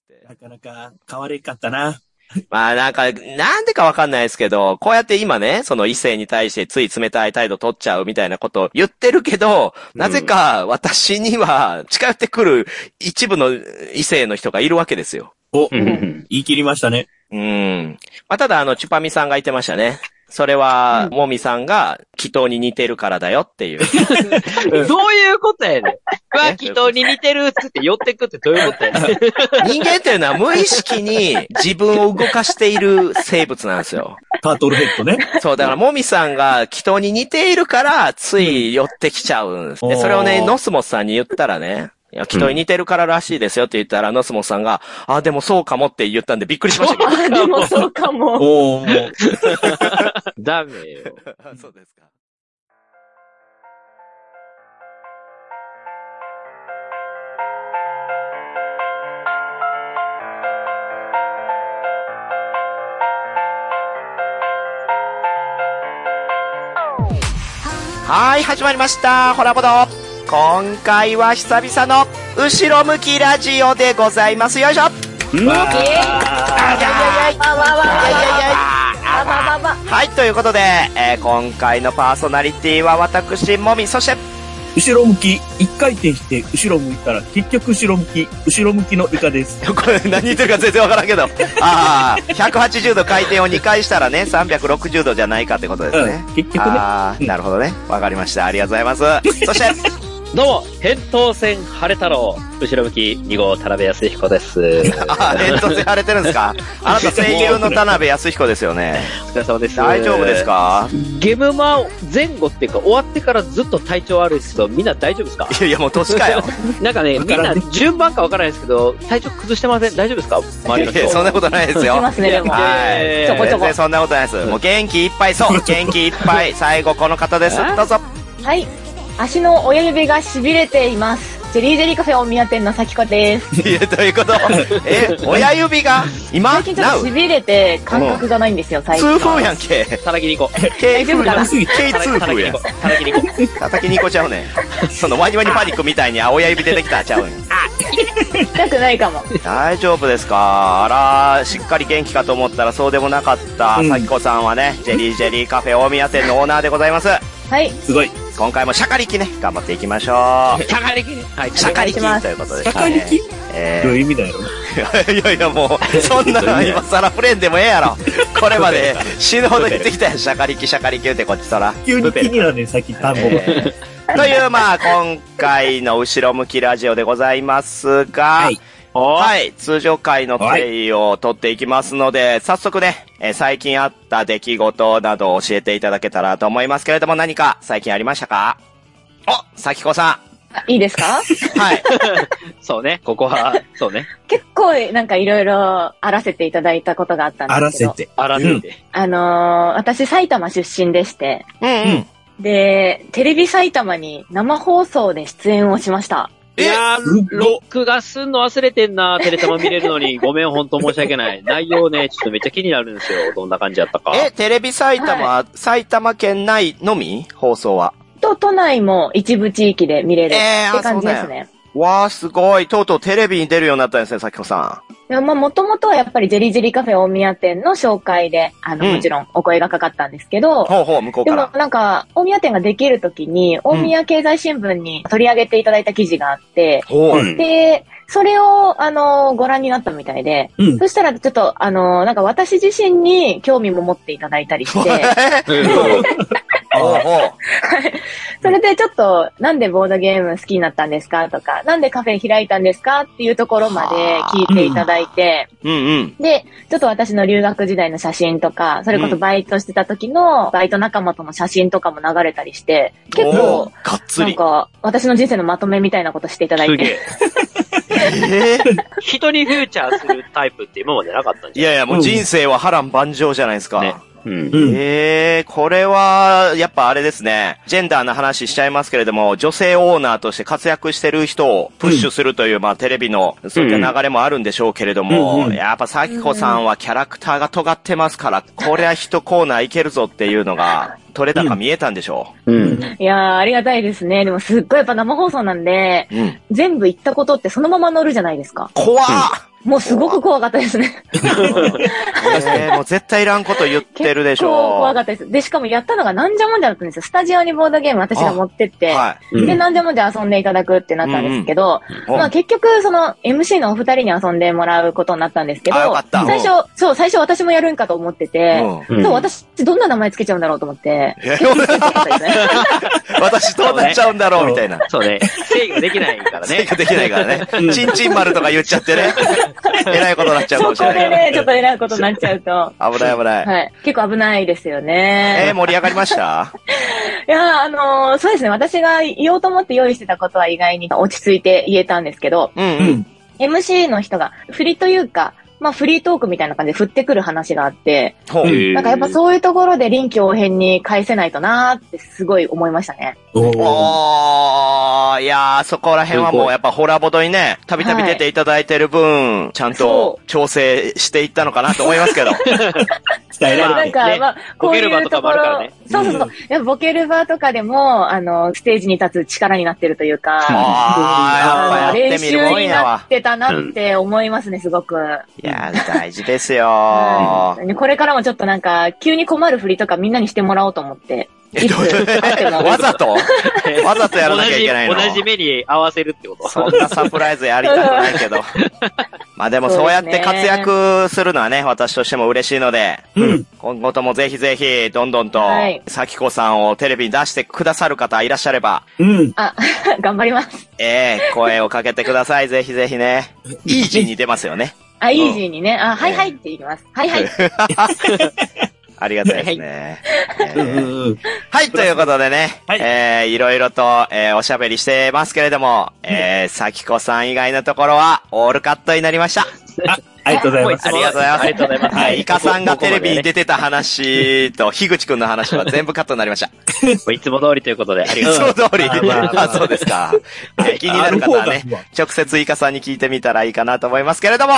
。 なかなか変われんかったな。 まあなんでかわかんないですけど、こうやって今ね、その異性に対してつい冷たい態度取っちゃうみたいなことを言ってるけど、なぜか私には近寄ってくる一部の異性の人がいるわけですよ。 言い切りましたね。 まあただチュパミさんが言ってましたね。それは、もみさんが、祈祷に似てるからだよっていう。 どういうことやねん。祈祷に似てるって寄ってくってどういうことやねん。 人間っていうのは無意識に自分を動かしている生物なんですよ。 タートルヘッドね。 そう、だからもみさんが祈祷に似ているから、つい寄ってきちゃうんです。で、それをね、ノスモスさんに言ったらね、いや、祈祷に似てるかららしいですよって言ったら、ノスモスさんが、あ、でもそうかもって言ったんでびっくりしましたけど。 あ、でもそうかも。 ダメよ。 そうですか。はい、始まりました。ホラボド。今回は久々の後ろ向きラジオでございます。よいしょ。はい、ということで、今回のパーソナリティは私、もみ、そして、 後ろ向き、一回転して後ろ向いたら、結局後ろ向きのイカです。 これ何言ってるか全然わからんけど。180度回転を2回したらね、360度じゃないかってことですね。 結局ね。 なるほどね。わかりました。ありがとうございます。そして、 どうも、扁桃腺晴れ太郎、後ろ向き2号田辺康彦です。 扁桃腺腫れてるんですか？あなた声優の田辺康彦ですよね。 お疲れ様です。 大丈夫ですか？ ゲムマ前後っていうか、終わってからずっと体調悪いですけど、みんな大丈夫ですか？ いやいや、もう年かよ。 なんかね、みんな順番かわからないですけど、体調崩してません？大丈夫ですか？周りの人。 そんなことないですよ。 いますね、でも。 はい。 ちょこちょこ。 全然そんなことないです。もう元気いっぱい、そう、元気いっぱい。最後この方です。どうぞ。 はい。足の親指が痺れています。ジェリージェリーカフェ大宮店の咲子です。 いや、どういうこと？親指が今最近ちょっと痺れて感覚がないんですよ、最近。 痛風やんけ。 叩きに行こう。 大丈夫かな？痛風やん。 叩きに行こう。 叩きに行こうちゃうねん。そのワニワニパニックみたいに親指出てきたちゃうねん。 痛くないかも。 大丈夫ですか？あら、しっかり元気かと思ったらそうでもなかった。咲子さんはね、ジェリージェリーカフェ大宮店のオーナーでございます。 はい。 すごい。 今回もシャカリキね、頑張っていきましょう。 シャカリキね。 はい、シャカリキということで。 シャカリキ？どういう意味だよ。 いやいや、もう、そんなの今更フレンでもええやろ。これまで死ぬほど言ってきたやん。シャカリキ言うてこっちそら。 急に気になるね、さっき単語が。 という、まあ、今回の後ろ向きラジオでございますが、はい。通常回の経緯を取っていきますので、早速ね、最近あった出来事などを教えていただけたらと思いますけれども、何か最近ありましたか？咲子さん。いいですか？ はい。 そうね、ここは、そうね。 結構、なんかいろいろあらせていただいたことがあったんですけど。 あらせて。 私埼玉出身でして。で、テレビ埼玉に生放送で出演をしました。 いやー、録画すんの忘れてんな、テレタマ見れるのに。ごめん、ほんと申し訳ない。内容ね、ちょっとめっちゃ気になるんですよ。どんな感じやったか。 テレビ埼玉、埼玉県内のみ放送は？ 都内も一部地域で見れるって感じですね。 わー、すごい。とうとうテレビに出るようになったんですね、咲子さん。 いや、まあ、もともとはやっぱりジェリージェリーカフェ大宮店の紹介で、もちろんお声がかかったんですけど、 向こうから。 でもなんか、大宮店ができるときに、大宮経済新聞に取り上げていただいた記事があって、で、それを、ご覧になったみたいで、そしたらちょっと、なんか私自身に興味も持っていただいたりして、それでちょっと、なんでボードゲーム好きになったんですかとか、なんでカフェ開いたんですかっていうところまで聞いていただいて、で、ちょっと私の留学時代の写真とか、それこそバイトしてた時のバイト仲間との写真とかも流れたりして、結構、なんか、私の人生のまとめみたいなことしていただいて。 人にフューチャーするタイプって今までなかったんじゃない？ いやいや、もう人生は波乱万丈じゃないですか。 ね。 これは、やっぱあれですね。ジェンダーの話しちゃいますけれども、女性オーナーとして活躍してる人をプッシュするという、まあテレビのそういった流れもあるんでしょうけれども、やっぱ咲子さんはキャラクターが尖ってますから、こりゃ一コーナーいけるぞっていうのが、取れたか見えたんでしょう。 いやー、ありがたいですね。でもすっごいやっぱ生放送なんで、全部言ったことってそのまま乗るじゃないですか。 怖っもうすごく怖かったですね。 もう絶対いらんこと言ってるでしょ。 結構怖かったです。で、しかもやったのがなんじゃもんじゃだったんですよ。スタジオにボードゲーム私が持ってって、はい、で、なんじゃもんじゃ遊んでいただくってなったんですけど、まあ結局、その MC のお二人に遊んでもらうことになったんですけど、最初私もやるんかと思ってて、そう、私どんな名前つけちゃうんだろうと思って、 私どうなっちゃうんだろうみたいな。 そうね。制御できないからね。 制御できないからね。チンチン丸とか言っちゃってね。えらいことになっちゃうかもしれない。 そこでね、ちょっとえらいことになっちゃうと。 危ない危ない。 はい。結構危ないですよね。 盛り上がりました？ いや、そうですね。私が言おうと思って用意してたことは意外に落ち着いて言えたんですけど、MC の人が振りというか、まあフリートークみたいな感じで振ってくる話があって、なんかやっぱそういうところで臨機応変に返せないとなーってすごい思いましたね。 いやー、そこら辺はもうやっぱホラボドにね、たびたび出ていただいてる分、ちゃんと調整していったのかなと思いますけど。 伝えられてなんか、まあ、こういうところ、そう。やっぱボケる場とかでも、ステージに立つ力になってるというか、練習になってたなって思いますね、すごく。 いやー、大事ですよこれからもちょっとなんか、急に困る振りとかみんなにしてもらおうと思って。 わざとやらなきゃいけないの？ 同じ目に合わせるってこと？ そんなサプライズやりたくないけど。まあでもそうやって活躍するのはね、私としても嬉しいので、今後ともぜひぜひ、どんどんと、咲子さんをテレビに出してくださる方いらっしゃれば、 頑張ります。 声をかけてください、ぜひぜひね。イージーに出ますよね。 イージーにね。はいはいって言います。はいはい。 ありがたいですね。はい、ということでね、いろいろと、おしゃべりしてますけれども、咲子さん以外のところは、オールカットになりました。 ありがとうございます。 ありがとうございます。ありがとうございます。はい、イカさんがテレビに出てた話と、樋口くんの話は全部カットになりました。 いつも通りということで、ありがとうございます。 いつも通り。そうですか。気になる方はね、直接イカさんに聞いてみたらいいかなと思いますけれども。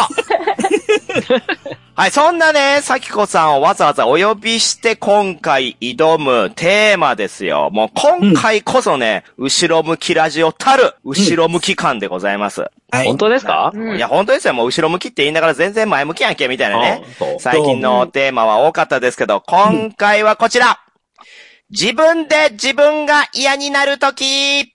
はい、そんなね、咲子さんをわざわざお呼びして今回挑むテーマですよ。もう今回こそね、後ろ向きラジオたる、後ろ向き感でございます。 本当ですか？ いや、本当ですよ。もう後ろ向きって言いながら全然前向きやんけ、みたいなね。最近のテーマは多かったですけど、今回はこちら。自分で自分が嫌になるとき。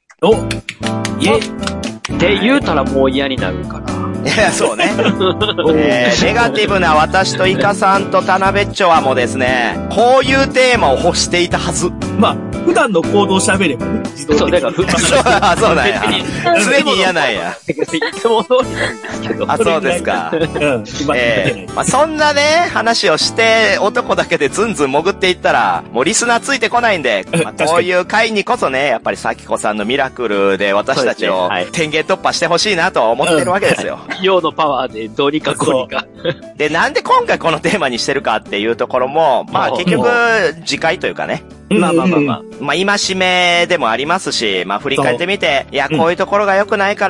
って言うたらもう嫌になるから。 いや、そうね。ネガティブな私とイカさんと田辺っちょはもうですね、こういうテーマを欲していたはず。 まあ、普段の行動を喋ればね、自動的に。 そうなんや。常に嫌なんや。 いつも通りなんですけど。 そうですか。まあ、そんなね、話をして、男だけでずんずん潜っていったら、もうリスナーついてこないんで、まあ、こういう回にこそね、やっぱり咲子さんのミラクルで私たちを天元突破してほしいなと思ってるわけですよ。 陽のパワーでどうにかこうにか。 で、なんで今回このテーマにしてるかっていうところも、まあ結局、次回というかね。まあ、今しめでもありますし、まあ振り返ってみて、いや、こういうところが良くないから、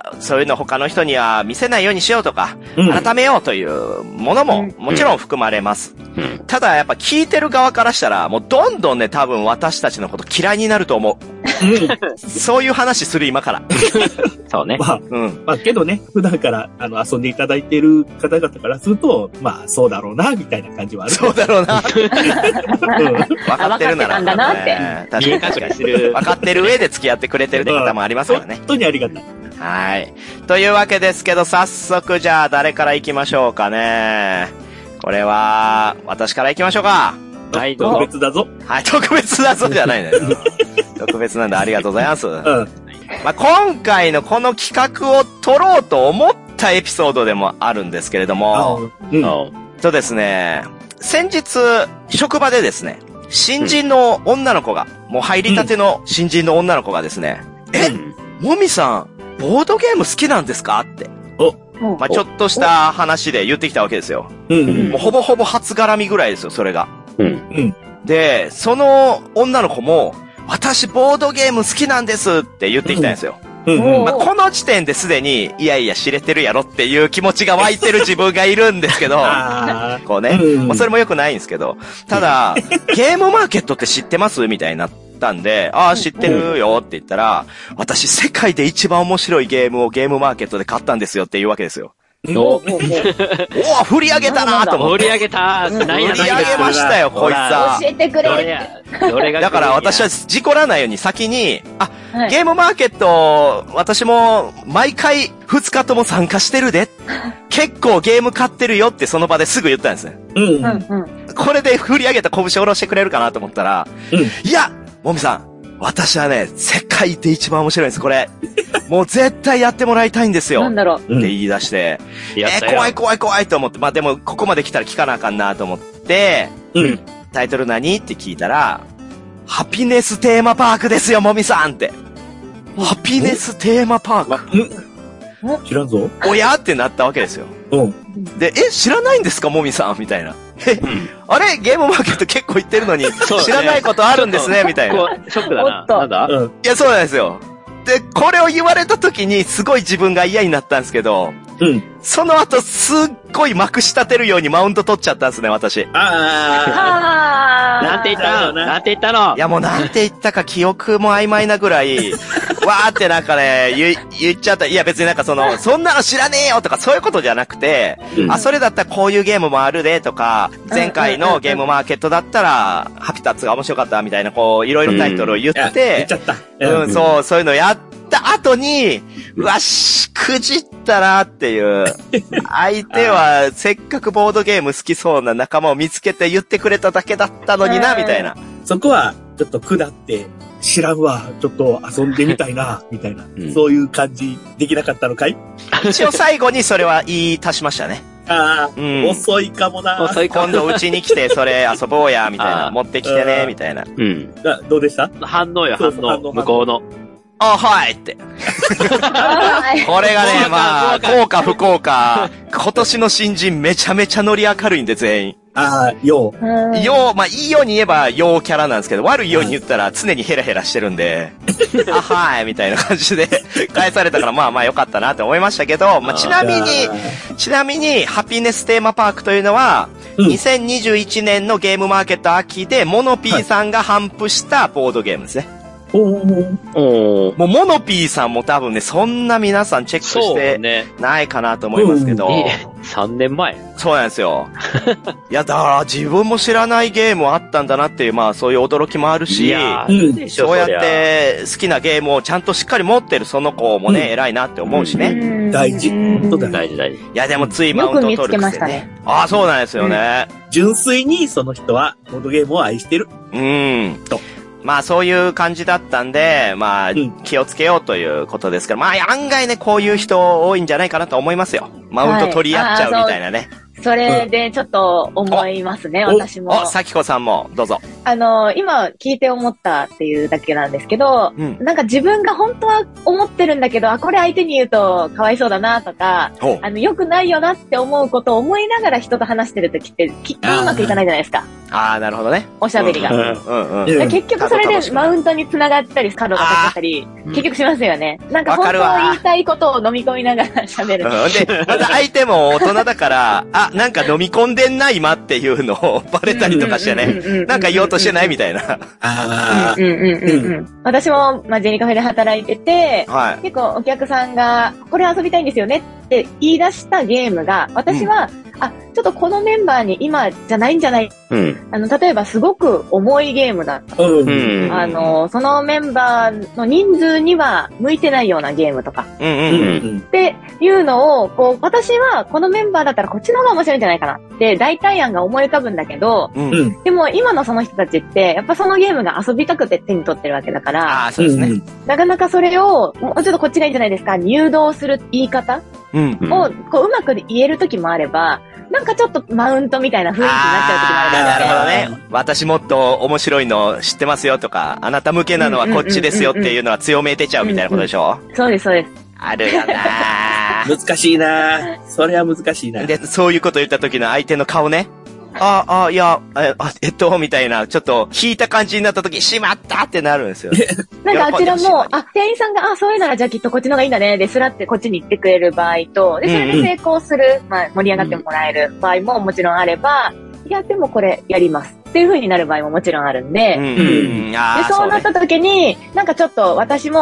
そういうの他の人には見せないようにしようとか、改めようというものももちろん含まれます。ただやっぱ聞いてる側からしたら、もうどんどんね、多分私たちのこと嫌いになると思う。そういう話する今から。 そうね。 まあけどね、普段から遊んでいただいている方々からすると、まあそうだろうな、みたいな感じはある。 そうだろうな。分かってるなら。 なんだなって。 確かに。分かってる上で付き合ってくれてるって方もありますからね。 本当にありがたい。 はい。というわけですけど、早速じゃあ誰から行きましょうかね。これは、私から行きましょうか。 はい、特別だぞ。 はい、特別だぞじゃないのよ。特別なんでありがとうございます。まあ、今回のこの企画を撮ろうと思ったエピソードでもあるんですけれども、そうですね、先日、職場でですね、新人の女の子が、もう入りたての新人の女の子がですね、もみさん、ボードゲーム好きなんですかって。まあ、ちょっとした話で言ってきたわけですよ。もうほぼほぼ初絡みぐらいですよ、それが。で、その女の子も、私ボードゲーム好きなんですって言ってきたんですよ。まあ、この時点ですでに、いやいや知れてるやろっていう気持ちが湧いてる自分がいるんですけど、こうね、まあ、それも良くないんですけど、ただ、ゲームマーケットって知ってますみたいになったんで、ああ、知ってるよって言ったら、私世界で一番面白いゲームをゲームマーケットで買ったんですよって言うわけですよ。 お振り上げたなと思って。 盛り上げた振り上げましたよ、こいつは。 教えてくれ。 どれがだから私は事故らないように先に、ゲームマーケット、私も毎回2日とも参加してるで。結構ゲーム買ってるよってその場ですぐ言ったんですね。これで振り上げた拳を下ろしてくれるかなと思ったら、いや、もみさん、私はね、世界で一番面白いんです、これ。もう絶対やってもらいたいんですよ。 なんだろう。 って言い出して、怖いと思って、まあでもここまで来たら聞かなあかんなと思って、タイトル何って聞いたら、ハピネステーマパークですよ、もみさんって。ハピネステーマパーク。 知らんぞ。 おやってなったわけですよ。で、知らないんですか、もみさんみたいな。あれゲームマーケット結構行ってるのに、知らないことあるんですねみたいな。 ショックだな。なんだいや、そうなんですよ。で、これを言われた時に、すごい自分が嫌になったんですけど、その後、すっごいまくし立てるようにマウント取っちゃったんですね、私。 なんて言ったのいや、もうなんて言ったか記憶も曖昧なぐらい、わーってなんかね、言っちゃった。いや、別になんかそんなの知らねえよとかそういうことじゃなくて、それだったらこういうゲームもあるでとか、前回のゲームマーケットだったら、ハピタッツが面白かったみたいな、こう、いろいろタイトルを言って、 言っちゃった。 そういうのやった後に、くじったなっていう。相手はせっかくボードゲーム好きそうな仲間を見つけて言ってくれただけだったのにな、みたいな。 そこは、ちょっと下って、知らんわ、ちょっと遊んでみたいな、みたいな。そういう感じ、できなかったのかい？ 一応最後にそれは言い足しましたね。 遅いかもな。 今度うちに来て、それ遊ぼうや、みたいな。持ってきてね、みたいな。 どうでした？ 反応よ、反応。向こうの。 はいって。これがね、まあ、効果不効果。今年の新人めちゃめちゃノリ明るいんで、全員。まあ、いいように言えば、陽キャラなんですけど、悪いように言ったら常にヘラヘラしてるんで、はい、みたいな感じで返されたから、まあよかったなって思いましたけど、ちなみに、ハピネステーマパークというのは、2021年のゲームマーケット秋で、モノピーさんが頒布したボードゲームですね。もうモノピーさんも多分ね、そんな皆さんチェックしてないかなと思いますけど。 3年前。 そうなんですよ。いや、だから自分も知らないゲームあったんだなっていう、まあそういう驚きもあるし、そうやって好きなゲームをちゃんとしっかり持ってるその子もね、偉いなって思うしね。 大事。 大事。 いや、でもついマウント取る癖ね。そうなんですよね。 純粋にその人はボードゲームを愛してる。 まあそういう感じだったんで、まあ気をつけようということですから、まあ案外ね、こういう人多いんじゃないかなと思いますよ。マウント取り合っちゃうみたいなね。 それでちょっと思いますね、私も。 さきこさんも、どうぞ。 今聞いて思ったっていうだけなんですけど、なんか自分が本当は思ってるんだけど、これ相手に言うとかわいそうだなとか、良くないよなって思うことを思いながら人と話してるときってきっとうまくいかないじゃないですか。 なるほどね。 おしゃべりが。結局それでマウントに繋がったり、角が立ったり、結局しますよね。なんか本当は言いたいことを飲み込みながら喋る。 で、また相手も大人だから、なんか飲み込んでんな今っていうのをバレたりとかしてね。なんか言おうとしてないみたいな。 私も、ジェニカフェで働いてて、結構お客さんが、これ遊びたいんですよねって言い出したゲームが、私は、ちょっとこのメンバーに今じゃないんじゃない、例えばすごく重いゲームだった。そのメンバーの人数には向いてないようなゲームとか。っていうのを、こう、私はこのメンバーだったらこっちの方が面白いんじゃないかなって代替案が思い浮かぶんだけど、でも今のその人たちって、やっぱそのゲームが遊びたくて手に取ってるわけだから、 そうですね。 なかなかそれを、もうちょっとこっちがいいんじゃないですか、誘導する言い方を、こう、うまく言える時もあれば、なんかちょっとマウントみたいな雰囲気になっちゃう時もあるからね。 なるほどね。私もっと面白いの知ってますよとか、あなた向けなのはこっちですよっていうのは強め出ちゃうみたいなことでしょ？ そうです、そうです。 あるよな難しいなそれは難しいな。 で、そういうこと言った時の相手の顔ね。いや、みたいな、ちょっと引いた感じになった時、しまったってなるんですよ。 なんかあちらも、店員さんが、そういうならじゃあきっとこっちの方がいいんだね、で、スラってこっちに行ってくれる場合と、で、それで成功する、盛り上がってもらえる場合ももちろんあれば、いや、でもこれやります。っていう風になる場合ももちろんあるんで、で、そうなった時に、なんかちょっと私も、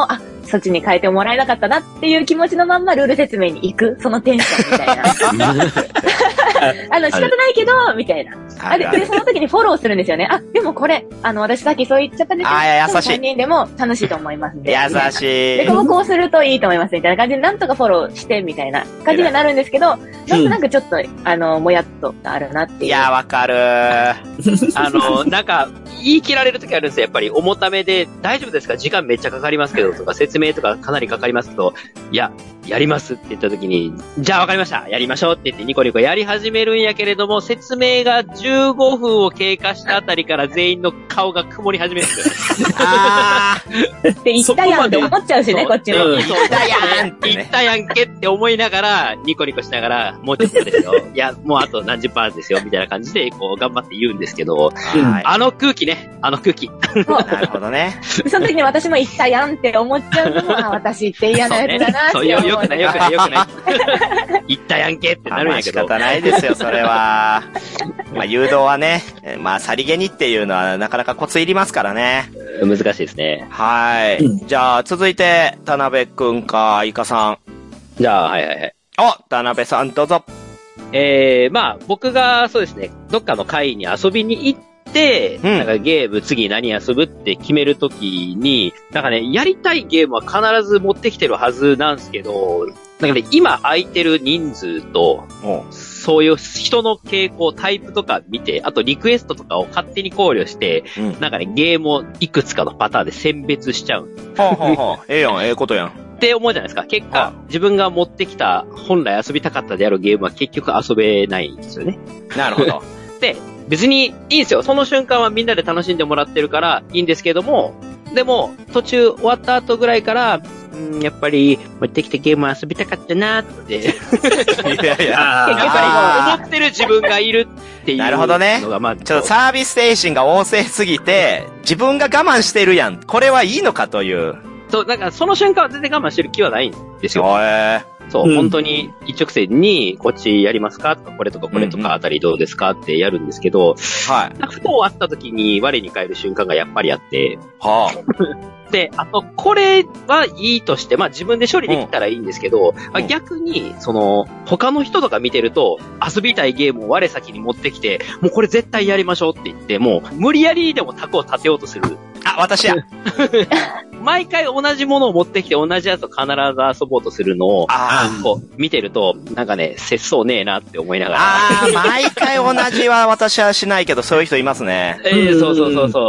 そっちに変えてもらえなかったなっていう気持ちのまんまルール説明に行く、そのテンションみたいな。仕方ないけど、みたいな。で、その時にフォローするんですよね。あ、でもこれ、私さっきそう言っちゃったんですけど、 優しい。 3人でも楽しいと思いますんで。 優しい。 で、こうするといいと思いますみたいな感じで、なんとかフォローして、みたいな感じになるんですけど、なんとなくちょっと、もやっとあるなっていう。 いや、わかるなんか、言い切られる時あるんですよ。やっぱり重ためで、大丈夫ですか時間めっちゃかかりますけど、とか、説明とかかなりかかりますけど、いや、やりますって言った時に、じゃあわかりましたやりましょうって言ってニコニコやり始めるんやけれども、説明が15分を経過したあたりから全員の顔が曇り始めるんですよ。 って言ったやんって思っちゃうしね、こっちも。 言ったやんって言ったやんけって思いながら、ニコニコしながら、もうちょっとですよ。いや、もうあと何十パーですよ、みたいな感じで、こう、頑張って言うんですけど、あの空気ね、あの空気。 なるほどね。 その時に私も言ったやんって思っちゃうのも、私って嫌なやつだなって思う。 よくない。言ったやんけってなるんやけど。 仕方ないですよ、それは。誘導はね、さりげにっていうのはなかなかコツいりますからね。 難しいですね。 はい。じゃあ、続いて、田辺くんか、イカさん。 じゃあ、はい。 田辺さんどうぞ。 僕がそうですね、どっかの会に遊びに行って、なんかゲーム次何遊ぶって決めるときに、なんかね、やりたいゲームは必ず持ってきてるはずなんですけど、なんかね、今空いてる人数と、そういう人の傾向、タイプとか見て、あとリクエストとかを勝手に考慮して、なんかね、ゲームをいくつかのパターンで選別しちゃう。 ええやん、ええことやん。 って思うじゃないですか。結果、自分が持ってきた、本来遊びたかったであるゲームは結局遊べないんですよね。 なるほど。 で、別にいいんですよ。その瞬間はみんなで楽しんでもらってるからいいんですけども、でも、途中終わった後ぐらいから、やっぱり、持ってきてゲーム遊びたかったなって。いや、やっぱり思ってる自分がいるっていうのが、 なるほどね。ちょっとサービス精神が旺盛すぎて、自分が我慢してるやん。これはいいのかという。 そう、なんかその瞬間は全然我慢してる気はないんですよ。そう、本当に一直線に、こっちやりますかとか、これとかこれとかあたりどうですかってやるんですけど、ふと終わった時に我に返る瞬間がやっぱりあって、で、あと、これはいいとして、自分で処理できたらいいんですけど、逆に、他の人とか見てると、遊びたいゲームを我先に持ってきて、もうこれ絶対やりましょうって言って、もう無理やりでも卓を立てようとする。 私や。 毎回同じものを持ってきて同じやつを必ず遊ぼうとするのを、こう見てると、なんかね、節操ねえなって思いながら。 毎回同じは私はしないけど、そういう人いますね。 そう。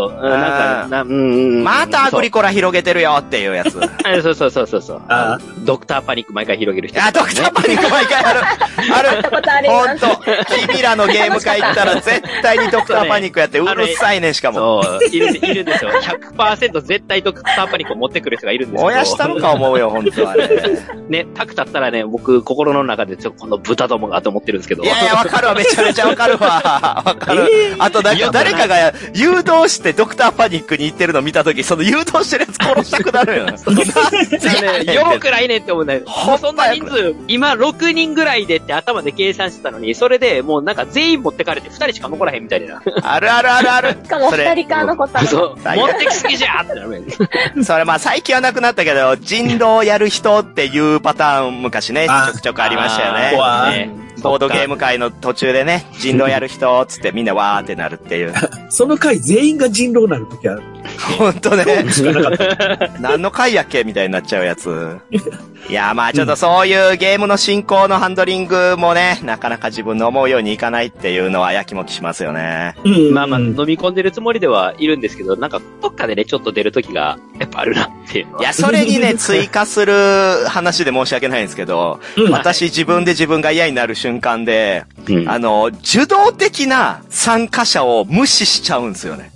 またアグリコラ広げてるよっていうやつ。 そう。ドクターパニック毎回広げる人。 ドクターパニック毎回ある。ほんと。君らのゲーム会行ったら絶対にドクターパニックやってうるさいねんしかも。 そう、いるんですよ。100% 絶対ドクターパニックを持ってくる人がいるんですよ。 燃やしたのか思うよ、ほんとあれ。 ね、タク立ったらね、僕、心の中でこの豚どもがと思ってるんですけど。 いや、わかるわ、めちゃめちゃわかるわ。わかる。あと、誰かが誘導してドクターパニックに行ってるの見たとき、その誘導してるやつ殺したくなるよ。 よくないねって思うんだよ。そんな人数、今6人ぐらいでって頭で計算してたのに、それでもうなんか全員持ってかれて2人しか残らへんみたいな。 ある。 しかも2人か残ったの。 そう。持ってきすぎじゃーってなる。 それ最近はなくなったけど、人狼やる人っていうパターン昔ね、ちょくちょくありましたよね。ボードゲーム会の途中でね、人狼やる人つってみんなわーってなるっていう。 その回全員が人狼になるときある。 ほんとね。何の回やっけみたいになっちゃうやつ。いや、ちょっとそういうゲームの進行のハンドリングもね、なかなか自分の思うようにいかないっていうのはやきもきしますよね。 飲み込んでるつもりではいるんですけど、なんかどっかでね、ちょっと出るときがやっぱあるなっていうのは。 いや、それにね、追加する話で申し訳ないんですけど、私自分で自分が嫌になる瞬間で、受動的な参加者を無視しちゃうんですよね。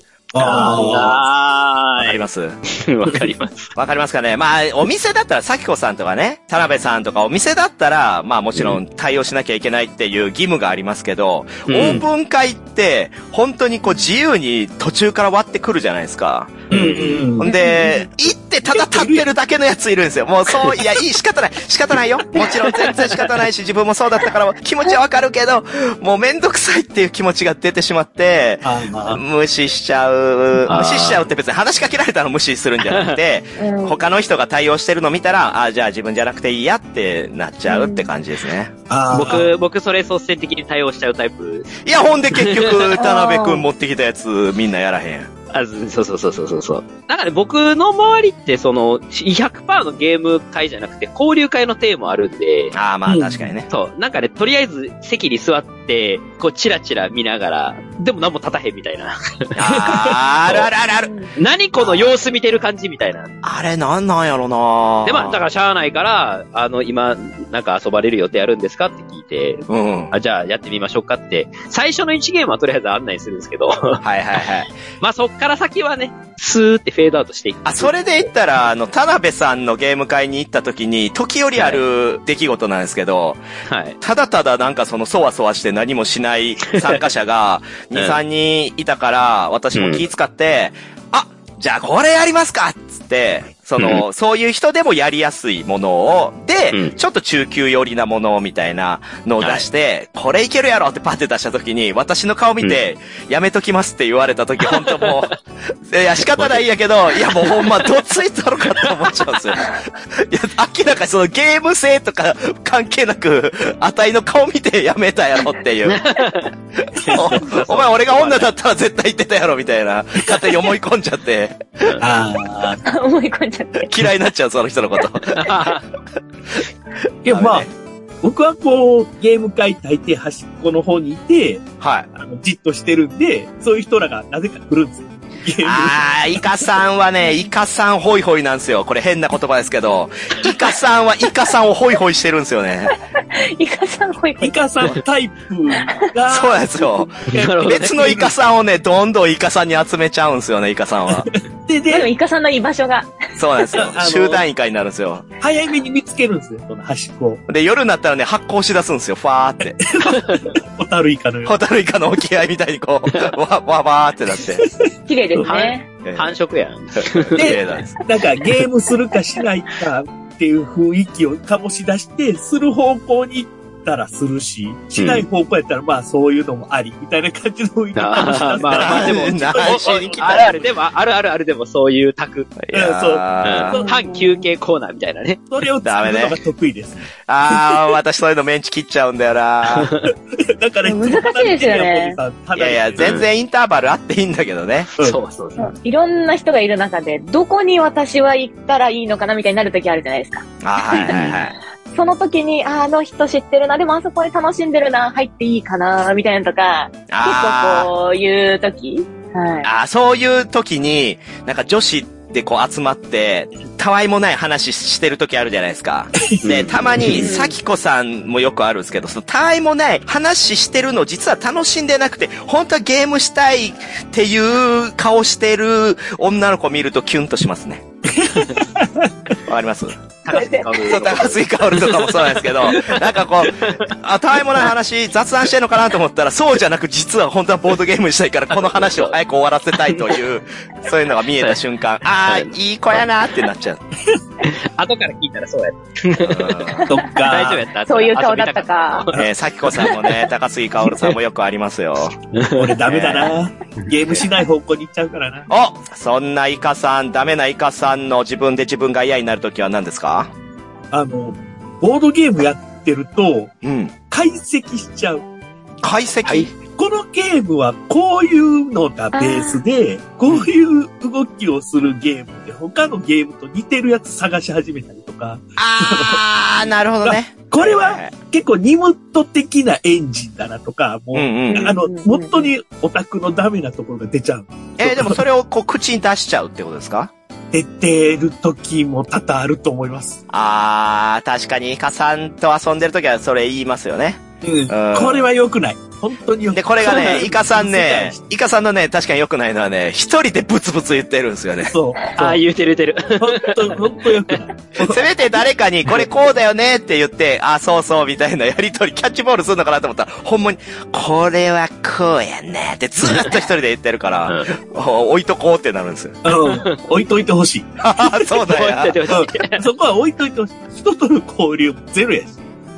わかりますわかります。 わかりますかね。お店だったら、さきこさんとかね、田辺さんとかお店だったら、もちろん対応しなきゃいけないっていう義務がありますけど、オープン会って、本当に自由に途中から割ってくるじゃないですか。ほんで、行ってただ立ってるだけのやついるんですよ。もう仕方ないよ。もちろん全然仕方ないし、自分もそうだったから気持ちはわかるけど、もうめんどくさいっていう気持ちが出てしまって、無視しちゃう無視しちゃうって別に話しかけられたの無視するんじゃなくて、他の人が対応してるの見たら、じゃあ自分じゃなくていいやってなっちゃうって感じですね。 僕それ率先的に対応しちゃうタイプ。 いや、ほんで結局、田辺くん持ってきたやつみんなやらへん。 そう。だからね、僕の周りって、100% のゲーム会じゃなくて、交流会のテーマあるんで。 まあ確かにね。 そう。なんかね、とりあえず席に座って、チラチラ見ながら、でも何も立たへんみたいな。 ある。 何この様子見てる感じみたいな。 あれなんやろな。 で、だからしゃあないから、今、なんか遊ばれる予定あるんですかって聞いて、じゃあやってみましょうかって、最初の1ゲームはとりあえず案内するんですけど。 はい。 そっから先はね、スーってフェードアウトしていく。 それで言ったら、田辺さんのゲーム会に行った時に、時折ある出来事なんですけど、はい。ただただなんかそわそわして何もしない参加者が、2、3人いたから、私も気遣って、じゃあこれやりますかっつって、そういう人でもやりやすいものを、で、ちょっと中級寄りなものみたいなのを出して、これいけるやろってパッて出した時に、私の顔見て、やめときますって言われた時、本当もう、いや、仕方ないんやけど、いやもうほんま、どついたのかって思っちゃうんですよ。いや、明らかにゲーム性とか関係なく、あたいの顔見てやめたやろっていう。お前俺が女だったら絶対言ってたやろみたいな、勝手に思い込んじゃって。 思い込んじゃって。 嫌いになっちゃう、その人のこと。 いや、僕はゲーム会大抵端っこの方にいて、はい。じっとしてるんで、そういう人らがなぜか来るんですよ。 イカさんはね、イカさんホイホイなんですよ。これ変な言葉ですけど、イカさんはイカさんをホイホイしてるんですよね。 イカさんホイホイ。 イカさんタイプが。 そうなんですよ。別のイカさんをね、どんどんイカさんに集めちゃうんですよね、イカさんは。 でもイカさんの居場所が。 そうなんですよ。集団イカになるんですよ。 早めに見つけるんですよ、その端っこ。 で、夜になったらね、発光し出すんですよ、ファーって。 ホタルイカのように。 ホタルイカの沖合みたいにわーってなって。 綺麗ですね。 繁殖やん。 で、なんかゲームするかしないかっていう雰囲気を醸し出して、する方向に行ったらするし、しない方向やったらそういうのもあり、みたいな感じの雰囲気を醸し出したら。 でも、ある、でもそういう卓。半休憩コーナーみたいなね。 それを作るのが得意です。 私そういうのメンチ切っちゃうんだよな。 だから難しいですよね。 いや、全然インターバルあっていいんだけどね。 そう。 いろんな人がいる中で、どこに私は行ったらいいのかなみたいになるときあるじゃないですか。 はい。 その時に、あの人知ってるな、でもあそこで楽しんでるな、入っていいかな、みたいなとか、結構こういう時、 はい。そういう時に、なんか女子って集まって、たわいもない話してる時あるじゃないですか。で、たまに、さきこさんもよくあるんですけど、そのたわいもない話してるの実は楽しんでなくて、本当はゲームしたいっていう顔してる女の子見るとキュンとしますね。わかります？高杉薫とかもそうなんですけど、なんかたわいもない話、雑談してんのかなと思ったら、そうじゃなく実は本当はボードゲームしたいから、この話を早く終わらせたいという、そういうのが見えた瞬間、いい子やなーってなっちゃう。 後から聞いたらそうやった。 そっか。 大丈夫やった。 そういう顔だったか。 さきこさんもね、高杉薫さんもよくありますよ。 俺ダメだな。ゲームしない方向に行っちゃうからな。 そんなイカさん、ダメなイカさんの自分で自分が嫌になるときは何ですか？ ボードゲームやってると、解析しちゃう。 解析？ このゲームはこういうのがベースで、こういう動きをするゲームで、他のゲームと似てるやつ探し始めたりとか。 なるほどね。 これは結構ニムット的なエンジンだなとか、もう、本当にオタクのダメなところが出ちゃう。 でもそれを口に出しちゃうってことですか？ 出てる時も多々あると思います。 確かにイカさんと遊んでる時はそれ言いますよね。 これは良くない。本当に良くない。 で、これがね、イカさんのね、確かに良くないのはね、一人でブツブツ言ってるんですよね。 そう。 言うてる。 本当良くない。 せめて誰かに、これこうだよねって言って、そうそうみたいなやりとり、キャッチボールするのかなと思ったら、ほんまに、これはこうやねってずっと一人で言ってるから、置いとこうってなるんですよ。 置いといてほしい。 そうだよ。 そこは置いといてほしい。人との交流ゼロやし。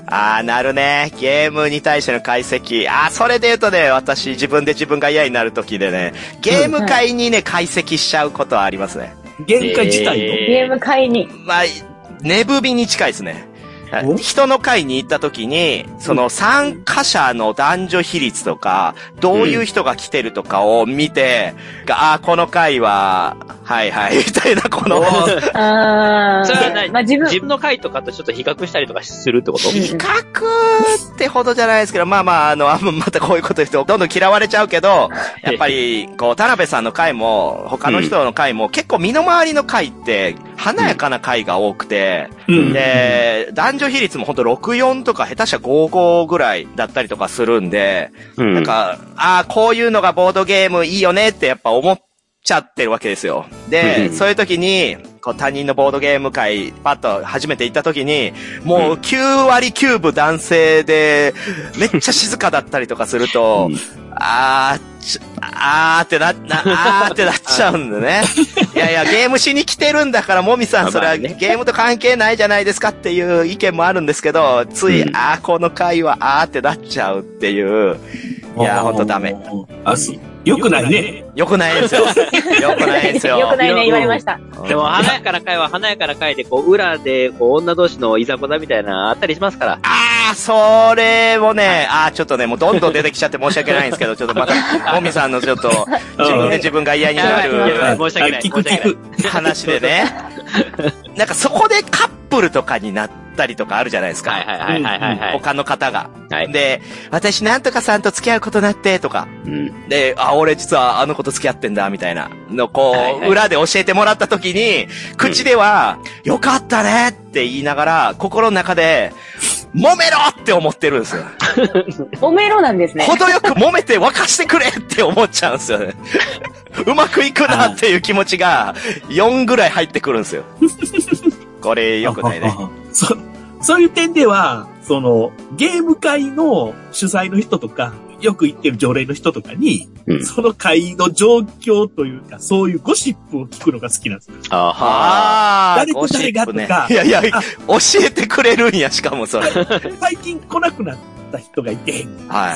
なるね。ゲームに対しての解析。それで言うとね、私自分が嫌になる時でね、ゲーム界にね、解析しちゃうことはありますね。 ゲーム界自体のゲーム界に。 まあ、寝踏みに近いですね。人の会に行った時に、その参加者の男女比率とか、どういう人が来てるとかを見て、この会は、はいはい、みたいな、この。 それは何、自分の会とかとちょっと比較したりとかするってこと？ 比較ってほどじゃないですけど、またこういうこと言うと、どんどん嫌われちゃうけど、やっぱり、田辺さんの会も、他の人の会も、結構身の回りの会って、華やかな会が多くて、で、男女比率もほんと64とか下手したら55ぐらいだったりとかするんで、なんか、こういうのがボードゲームいいよねってやっぱ思っちゃってるわけですよ。で、そういう時に、他人のボードゲーム会、パッと初めて行った時に、もう9割9分男性で、めっちゃ静かだったりとかすると、ってなっちゃうんだね。いや、ゲームしに来てるんだから、もみさん、それはゲームと関係ないじゃないですかっていう意見もあるんですけど、つい、この回は、ってなっちゃうっていう、いや、ほんとダメ。 よくないね。 よくないですよ。よくないですよ。 よくないね、言われました。 でも、華やかな会は華やかな会で、裏で、女同士のいざこざみたいなあったりしますから。 それもね、ちょっとね、もうどんどん出てきちゃって申し訳ないんですけど、ちょっとまた、もみさんのちょっと、自分が嫌になる申し訳ない。 話でね。なんかそこでカップルとかになったりとかあるじゃないですか。他の方が。で、私なんとかさんと付き合うことになって、とか。で、俺実はあの子と付き合ってんだ、みたいなの、裏で教えてもらった時に、口では、よかったねって言いながら、心の中で、揉めろって思ってるんですよ。 揉めろなんですね。 程よく揉めて沸かしてくれって思っちゃうんですよね。うまくいくなっていう気持ちが4ぐらい入ってくるんですよ。これ良くないね。 そういう点では、ゲーム会の主催の人とか、よく行ってる常連の人とかに、その会の状況というか、そういうゴシップを聞くのが好きなんですよ。誰と誰がとか。 いや、教えてくれるんや、しかもそれ。 最近来なくなった人がいて、 はい。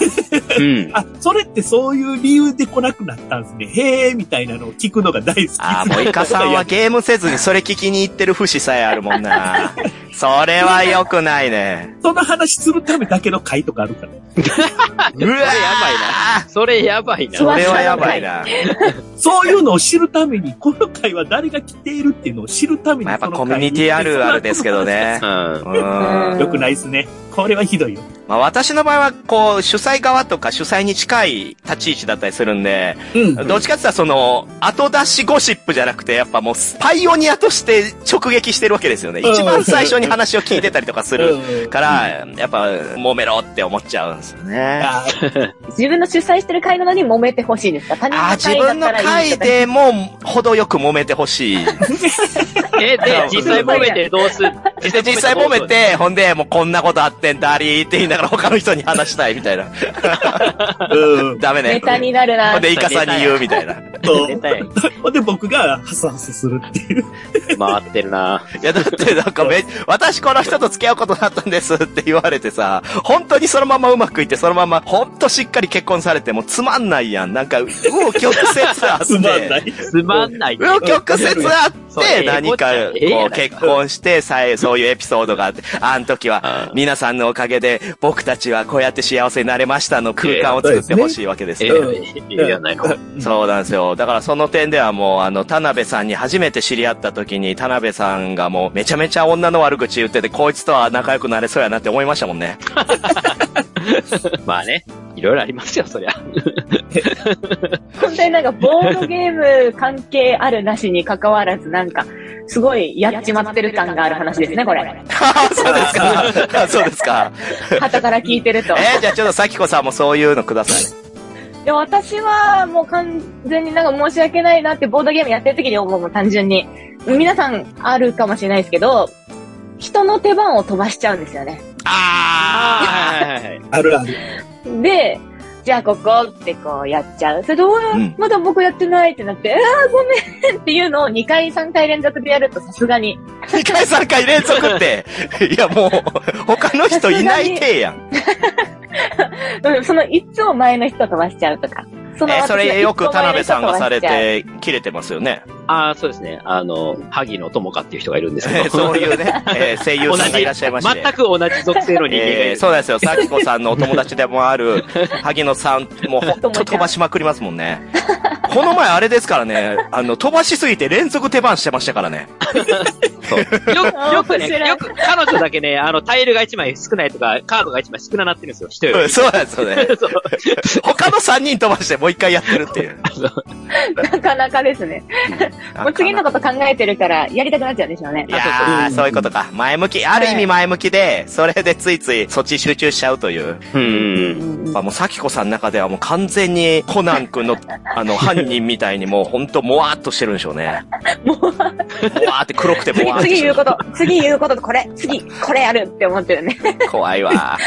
それってそういう理由で来なくなったんですね。へーみたいなのを聞くのが大好き。 もうイカさんはゲームせずにそれ聞きに行ってる節さえあるもんな。それは良くないね。 その話するためだけの会とかあるから。 うわそれやばいな。 それはやばいな。 そういうのを知るために、この会は誰が来ているっていうのを知るために。 やっぱコミュニティあるあるですけどね。 よくないですね。これはひどいよ。 私の場合は、主催側とか主催に近い立ち位置だったりするんで、どっちかって言ったら後出しゴシップじゃなくて、やっぱもう、パイオニアとして直撃してるわけですよね。一番最初に話を聞いてたりとかするから、やっぱ、揉めろって思っちゃうんですよね。 自分の主催してる会なのに揉めてほしいですか？他人の会だったらいい。 自分の会でも、程よく揉めてほしい。 で、実際揉めてどうする？ 実際揉めて、ほんで、もうこんなことあってんだりって言いながら他の人に話したいみたいな。ダメね。 ネタになるな。 ほんで、イカさんに言うみたいな。 ほんで、僕がハスハスするっていう。 回ってるな。 いや、だってなんか私この人と付き合うことになったんですって言われてさ、本当にそのままうまくいって、そのままほんとしっかり結婚されてもつまんないやん。なんか、曲折あって。 つまんない。 つまんない。 曲折あって、何か、結婚して、そういうエピソードがあって、あの時は、皆さんのおかげで、僕たちはこうやって幸せになれましたの空間を作ってほしいわけですよ。そうなんですよ。だからその点ではもう、田辺さんに初めて知り合った時に、田辺さんがもうめちゃめちゃ女の悪口言ってて、こいつとは仲良くなれそうやなって思いましたもんね。 まあね。いろいろありますよ、そりゃ。 本当になんかボードゲーム関係あるなしに関わらずなんか、すごいやっちまってる感がある話ですね、これ。 そうですか。そうですか。 旗から聞いてると。 じゃあちょっと咲子さんもそういうのください。 いや、私はもう完全になんか申し訳ないなってボードゲームやってる時に思うもん、単純に。皆さんあるかもしれないですけど、人の手番を飛ばしちゃうんですよね。 あるある。 で、 じゃあここってこうやっちゃう。それで、まだ僕やってないってなって、ごめんっていうのを2回3回連続でやるとさすがに。 2回3回連続って、いやもう、他の人いないてやん。 そのいつも前の人飛ばしちゃうとか。 それよく田辺さんがされて、切れてますよね。 そうですね。萩野智香っていう人がいるんですけど。 そういうね、声優さんがいらっしゃいまして。 全く同じ属性の人間がそうですよ。さきこさんのお友達でもある、萩野さん、もうほんと飛ばしまくりますもんね。この前あれですからね、飛ばしすぎて連続手番してましたからね。 よく彼女だけね、タイルが1枚少ないとか、カードが1枚少ななってるんですよ、人より。 そうなんですよね。他の3人飛ばしてもう1回やってるっていう。 なかなかですね。もう次のこと考えてるから、やりたくなっちゃうんでしょうね。 いやー、そういうことか。前向き、ある意味前向きで、それでついついそっち集中しちゃうという。もうさきこさんの中ではもう完全にコナン君の、犯人みたいにもうほんともわーっとしてるんでしょうね。もわーって黒くてもわーっとしてる。 次言うこと、これやるって思ってるね。 怖いわ。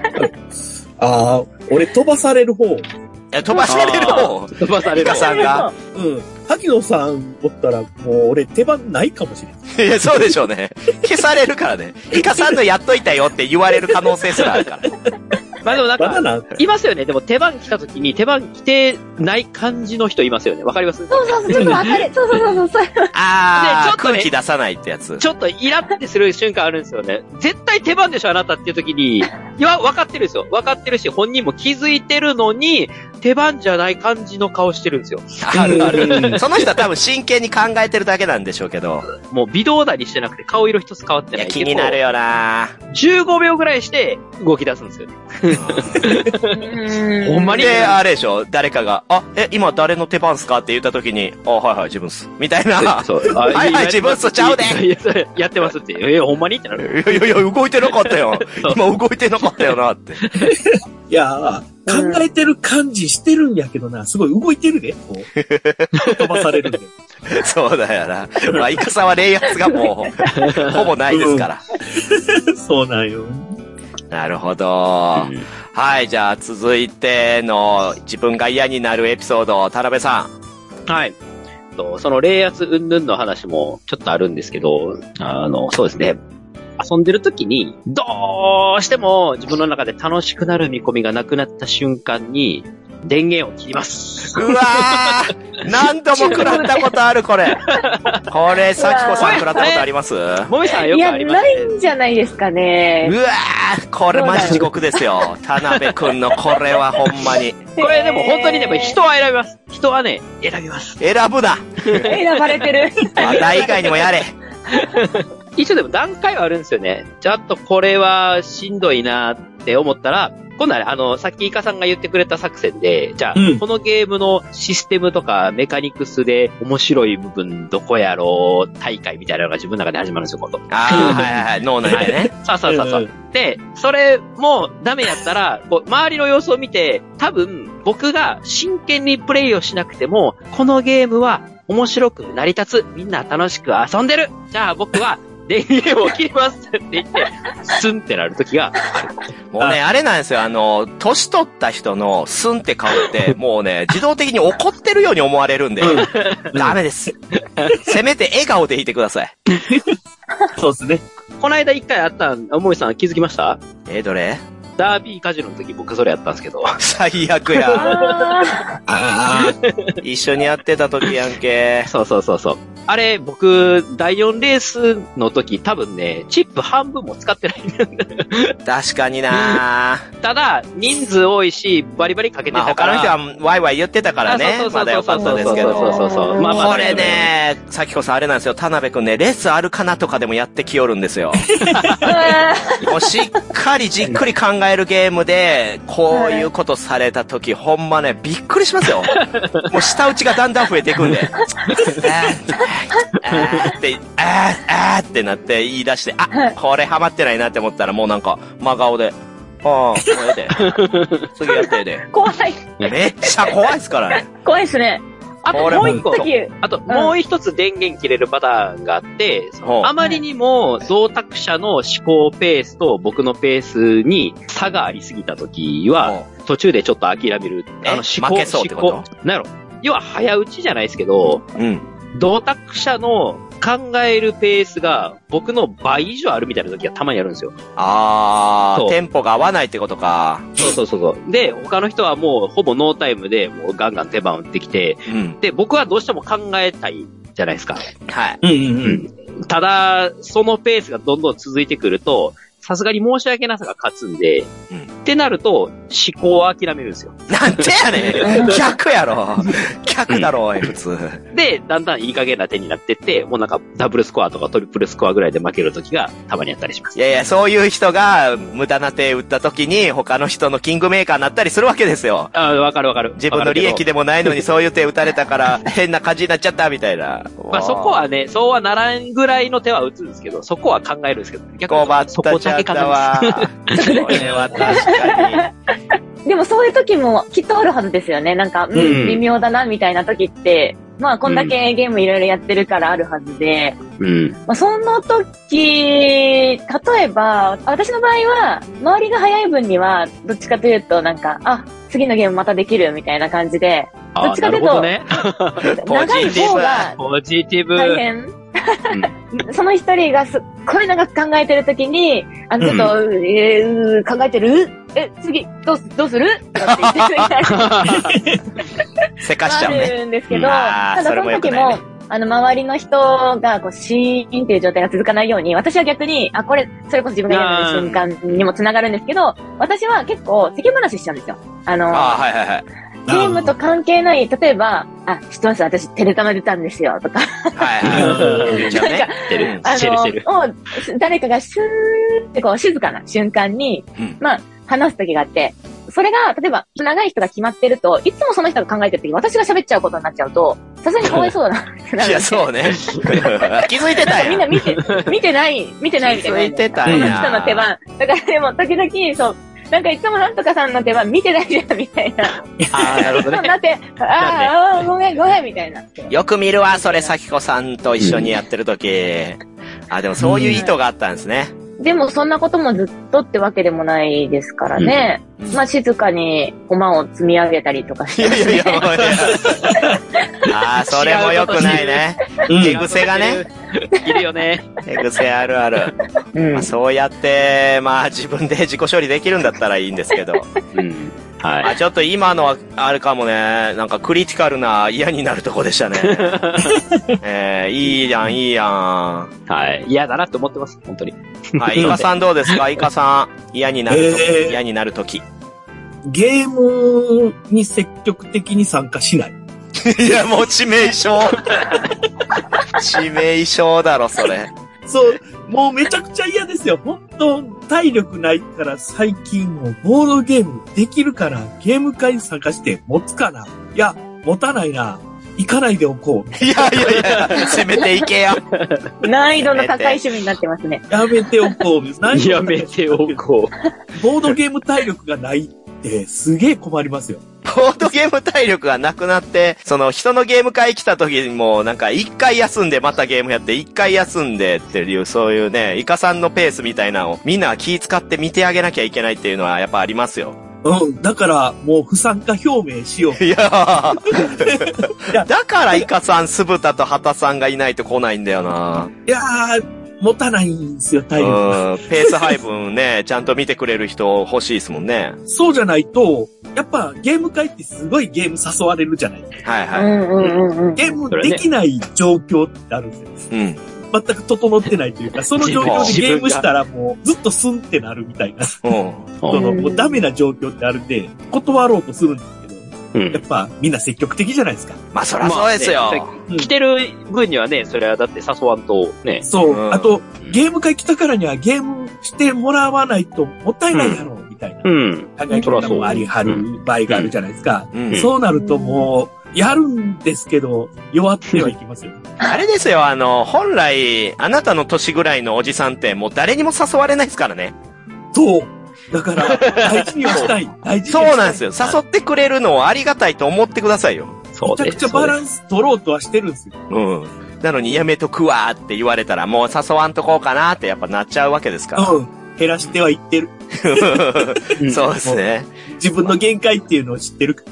俺飛ばされる方。 飛ばされる方。 飛ばされる方。 イカさんが。 萩野さんおったら、もう俺手番ないかもしれん。 いや、そうでしょうね。消されるからね。イカさんのやっといたよって言われる可能性すらあるから。 まあでもなんか、いますよね。でも手番来た時に手番来てない感じの人いますよね。わかります？ そう、ちょっと当たり。そう。 空気出さないってやつ。 ちょっとイラってする瞬間あるんですよね。絶対手番でしょ、あなたっていう時に、いや、わかってるんですよ。わかってるし、本人も気づいてるのに、手番じゃない感じの顔してるんですよ。 ある。その人は多分真剣に考えてるだけなんでしょうけど。 もう微動だにしてなくて顔色一つ変わってない。 いや、気になるよな 15秒ぐらいして動き出すんですよね。ほんまにで、あれでしょ、誰かが、今誰の手番っすかって言った時に、はい、自分っす。みたいな。そう。はい、自分っす、ちゃうでやってますって。ほんまにってなる。 いや、動いてなかったよ。今動いてなかったよなって。 いや考えてる感じしてるんやけどな、すごい動いてるで、こう。飛ばされるんで。 そうだよな。まあ、イカさんは冷圧がもう、ほぼないですから。 そうなんよ。 なるほど。はい、じゃあ続いての自分が嫌になるエピソード、田辺さん。はい。その冷圧云々の話もちょっとあるんですけど、そうですね。遊んでる時に、どうしても自分の中で楽しくなる見込みがなくなった瞬間に、電源を切ります。 うわー何度も食らったことある、これ。これ、さきこさん食らったことあります？ もみさんよくあります、 ね。いや、ないんじゃないですかね。 うわーこれマジ地獄ですよ。田辺くんのこれはほんまに。 これでも本当にでも人は選びます。人はね、選びます。 選ぶな。 選ばれてる。 話題以外にもやれ。 一応でも段階はあるんですよね。ちょっとこれはしんどいなって思ったら、今度はさっきイカさんが言ってくれた作戦で、じゃあ、このゲームのシステムとかメカニクスで面白い部分どこやろう大会みたいなのが自分の中で始まるんですよ、今度。 はい、脳内でね。 そう。で、それもダメやったら、周りの様子を見て、多分僕が真剣にプレイをしなくても、このゲームは面白く成り立つ。みんな楽しく遊んでる。じゃあ僕は、電源を切りますって言って、スンってなる時がある。 もうね、あれなんですよ。年取った人のスンって顔って、もうね、自動的に怒ってるように思われるんで、ダメです。せめて笑顔でいてください。 そうですね。 この間一回あったん、もみさん気づきました？ どれ？ ダービーカジノの時僕それやったんですけど。 最悪や。一緒にやってた時やんけ。 そう。あれ、僕、第4レースの時、多分ね、チップ半分も使ってない。 確かになただ、人数多いし、バリバリかけてたから。 他の人はワイワイ言ってたからね。まだよかったですけど。 そう。 これね、さきこさんあれなんですよ。田辺くんね、レースあるかなとかでもやってきよるんですよ。もうしっかりじっくり考えるゲームで、こういうことされた時、ほんまね、びっくりしますよ。もう舌打ちがだんだん増えていくんで。ってなって言い出して、これハマってないなって思ったらもうなんか真顔で、もうええで。次やってえで。 怖い。 めっちゃ怖いっすからね。 怖いっすね。 あともう一つ電源切れるパターンがあって、あまりにも同卓者の思考ペースと僕のペースに差がありすぎたときは、 途中でちょっと諦める。 負けそうってこと？ なんやろ。要は早打ちじゃないですけど、同卓者の考えるペースが僕の倍以上あるみたいな時はたまにあるんですよ。 テンポが合わないってことか。 そう。で、他の人はもうほぼノータイムでもうガンガン手番打ってきて、で、僕はどうしても考えたいじゃないですか。 はい。 ただ、そのペースがどんどん続いてくると、さすがに申し訳なさが勝つんで、ってなると、思考を諦めるんですよ。 なんでやねん逆やろ逆だろ、普通。 で、だんだんいい加減な手になってって、もうなんかダブルスコアとかトリプルスコアぐらいで負ける時がたまにあったりします。 いや、そういう人が無駄な手打った時に他の人のキングメーカーになったりするわけですよ。 わかる。 自分の利益でもないのにそういう手打たれたから変な感じになっちゃったみたいな。 まあそこはね、そうはならんぐらいの手は打つんですけど、そこは考えるんですけど、逆にそこだけ考えます。 それは確かに。でもそういう時もきっとあるはずですよね。なんか、微妙だなみたいな時って、まあこんだけゲームいろいろやってるからあるはずで、まあその時、例えば、私の場合は、周りが早い分には、どっちかというとなんか、次のゲームまたできるみたいな感じで、どっちかというと、長い方が大変。その一人がすっごい長く考えてるときに、ちょっと、考えてる？次、どうする？とかって言ってるみたいな。 せかしちゃうね。 あるんですけど、ただその時も、周りの人が、シーンっていう状態が続かないように、私は逆に、それこそ自分がやる瞬間にもつながるんですけど、私は結構、世間話しちゃうんですよ。ゲームと関係ない、例えば、知ってます？私、テレタマ出たんですよ、とか。誰かがシューってこう、静かな瞬間に、まあ、話す時があって、それが、例えば、長い人が決まってると、いつもその人が考えてる時、私が喋っちゃうことになっちゃうと、さすがにかわいそうだなってなる。 いや、そうね。気づいてたやん。 みんな見てないみたいな。 気づいてたやん。 その人の手番。だからでも、時々、そう、なんかいつもなんとかさんの手番見てないじゃん、みたいな。 なるほどね。 だって、ごめん、みたいな。 よく見るわ、それ、さきこさんと一緒にやってる時。でもそういう意図があったんですね。 でもそんなこともずっとってわけでもないですからね。まあ静かに駒を積み上げたりとかして、ね。いや、 それも良くないね。手癖がね。 いるよね。 手癖あるある。そうやって、まあ自分で自己処理できるんだったらいいんですけど。はい。ちょっと今のは、あれかもね、なんかクリティカルな嫌になるとこでしたね。いいやん。 はい。嫌だなって思ってます、本当に。 はい。イカさんどうですか？イカさん、嫌になるとき。 ゲームに積極的に参加しない。 いや、もう致命傷。致命傷だろ、それ。 そう、もうめちゃくちゃ嫌ですよ。本当体力ないから最近もボードゲームできるからゲーム会に参加して持つかな？いや、持たないな。行かないでおこう。 いや、せめて行けよ。 難易度の高い趣味になってますね。 やめておこう。 やめておこう。ボードゲーム体力がないってすげえ困りますよ。 ボードゲーム体力がなくなって、その人のゲーム会来た時にもなんか一回休んでまたゲームやって一回休んでっていうそういうね、イカさんのペースみたいなのをみんな気使って見てあげなきゃいけないっていうのはやっぱありますよ。 だからもう不参加表明しよう。 いやだからイカさん、酢豚と畑さんがいないと来ないんだよな。 いや持たないんですよ、体力。 ペース配分ね、ちゃんと見てくれる人欲しいですもんね。 そうじゃないと、やっぱゲーム会ってすごいゲーム誘われるじゃない。 はいはい。 ゲームできない状況ってあるんですよ。全く整ってないというか、その状況でゲームしたらもうずっとスンってなるみたいな。もうダメな状況ってあるんで、断ろうとするんですけど、やっぱみんな積極的じゃないですか。 まあそりゃそうですよ。 来てる分にはね、それはだって誘わんとね。 そう。あと、ゲーム会来たからにはゲームしてもらわないともったいないだろうみたいな考え方もありはる場合があるじゃないですか。そうなるともう、やるんですけど、弱ってはいきますよ。 あれですよ、本来、あなたの年ぐらいのおじさんってもう誰にも誘われないですからね。 そう。だから、大事にはしたい。 そうなんですよ。誘ってくれるのをありがたいと思ってくださいよ。 めちゃくちゃバランス取ろうとはしてるんですよ。 なのにやめとくわーって言われたら、もう誘わんとこうかなってやっぱなっちゃうわけですから。 減らしてはいってる。 そうですね。 自分の限界っていうのを知ってるから。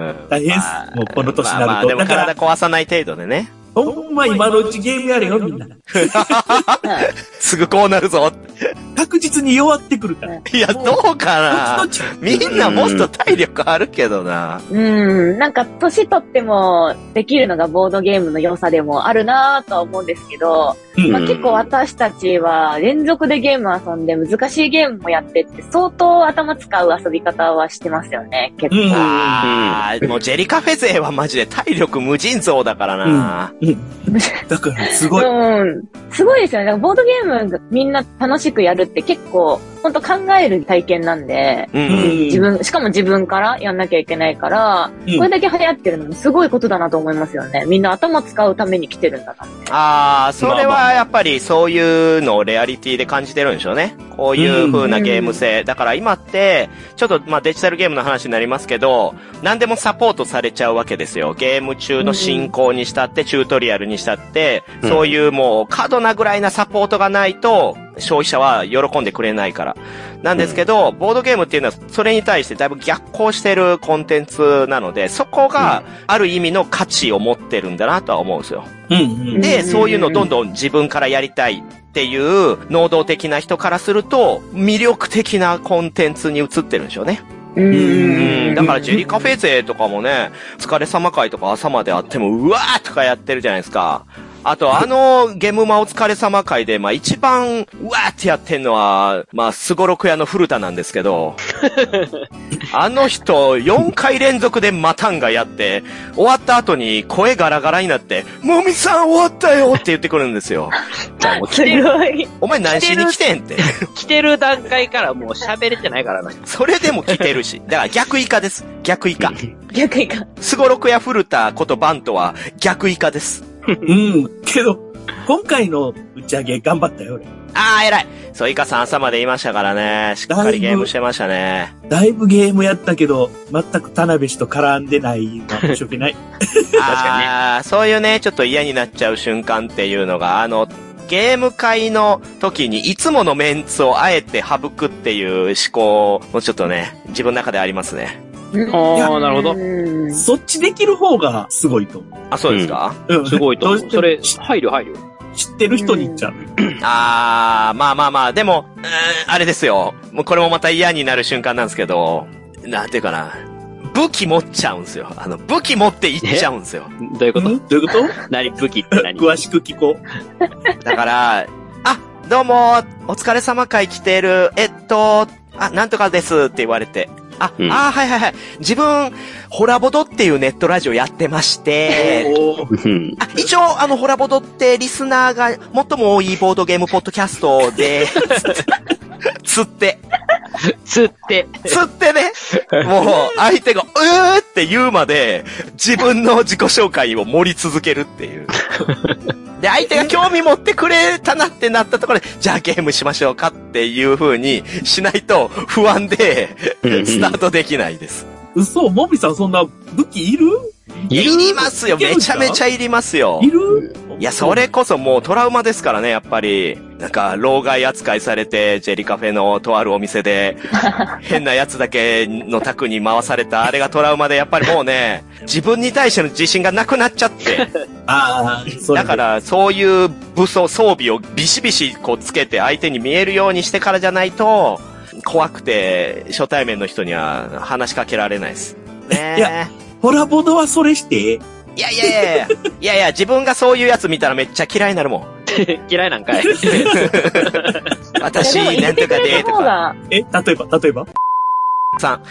大変です。もうこの年になると。 まあでも体壊さない程度でね。 ほんま今のうちゲームやれよ、みんな。 すぐこうなるぞ。 確実に弱ってくるから。 いや、どうかな。みんなもっと体力あるけどな。 なんか、年取ってもできるのがボードゲームの良さでもあるなぁとは思うんですけど、まあ、結構私たちは連続でゲーム遊んで難しいゲームもやってって相当頭使う遊び方はしてますよね、結構。 もうジェリカフェ勢はマジで体力無尽蔵だからな。 だからすごい。 すごいですよね。ボードゲームみんな楽しくやるって結構、本当考える体験なんで、しかも自分からやんなきゃいけないから、これだけ流行ってるのもすごいことだなと思いますよね。みんな頭使うために来てるんだなって。 それはやっぱりそういうのをレアリティで感じてるんでしょうね。こういう風なゲーム性。だから今って、ちょっとデジタルゲームの話になりますけど、何でもサポートされちゃうわけですよ。ゲーム中の進行にしたって、チュートリアルにしたって、そういうもう過度なぐらいなサポートがないと、消費者は喜んでくれないから。なんですけど、ボードゲームっていうのはそれに対してだいぶ逆行してるコンテンツなので、そこがある意味の価値を持ってるんだなとは思うんですよ。で、そういうのをどんどん自分からやりたいっていう能動的な人からすると、魅力的なコンテンツに移ってるんでしょうね。だからジェリカフェ勢とかもね、疲れ様会とか朝まであっても、うわーとかやってるじゃないですか。あとゲムマお疲れ様会で、一番、うわーってやってんのは、スゴロク屋の古田なんですけど、あの人、4回連続でマタンがやって、終わった後に声ガラガラになって、もみさん終わったよって言ってくるんですよ。 じゃあもう来てる。 お前何しに来てんって。 来てる段階からもう喋れてないからな。 それでも来てるし。だから逆イカです。逆イカ。 逆イカ。 スゴロク屋古田ことバントは逆イカです。 けど、今回の打ち上げ頑張ったよ、俺。 偉い。そう、イカさん朝まで言いましたからね。しっかりゲームしてましたね。 だいぶゲームやったけど、全く田辺氏と絡んでないのは申し訳ない。 確かに。そういうね、ちょっと嫌になっちゃう瞬間っていうのが、ゲーム会の時にいつものメンツをあえて省くっていう思考もちょっとね、自分の中でありますね。 なるほど。 そっちできる方がすごいと思う。 そうですか？ すごいと思う。それ、入る。 知ってる人に言っちゃう。 でも、あれですよ。もうこれもまた嫌になる瞬間なんですけど、なんていうかな。武器持っちゃうんですよ。武器持っていっちゃうんですよ。 どういうことどういうこと何武器って何詳しく聞こう。 だから、どうも、お疲れ様会来てる。なんとかですって言われて。はい。自分、ホラボドっていうネットラジオやってまして、一応、ホラボドってリスナーが最も多いボードゲームポッドキャストで、つってね、もう、相手が、って言うまで、自分の自己紹介を盛り続けるっていう。で、相手が興味持ってくれたなってなったところで、じゃあゲームしましょうかっていう風にしないと不安で、スタートできないです。 嘘、もみさんそんな武器いる？ いりますよ。めちゃめちゃいりますよ。 いる？ いや、それこそもうトラウマですからね、やっぱり。なんか、老害扱いされて、ジェリカフェのとあるお店で、変なやつだけの卓に回された、あれがトラウマで、やっぱりもうね、自分に対しての自信がなくなっちゃって。だから、そういう装備をビシビシつけて相手に見えるようにしてからじゃないと、怖くて、初対面の人には話しかけられないです。ね。 いや、ホラボドはそれして。 いや、自分がそういうやつ見たらめっちゃ嫌いになるもん。 嫌いなんかい。 私、なんとかで、とか。 例えばさん。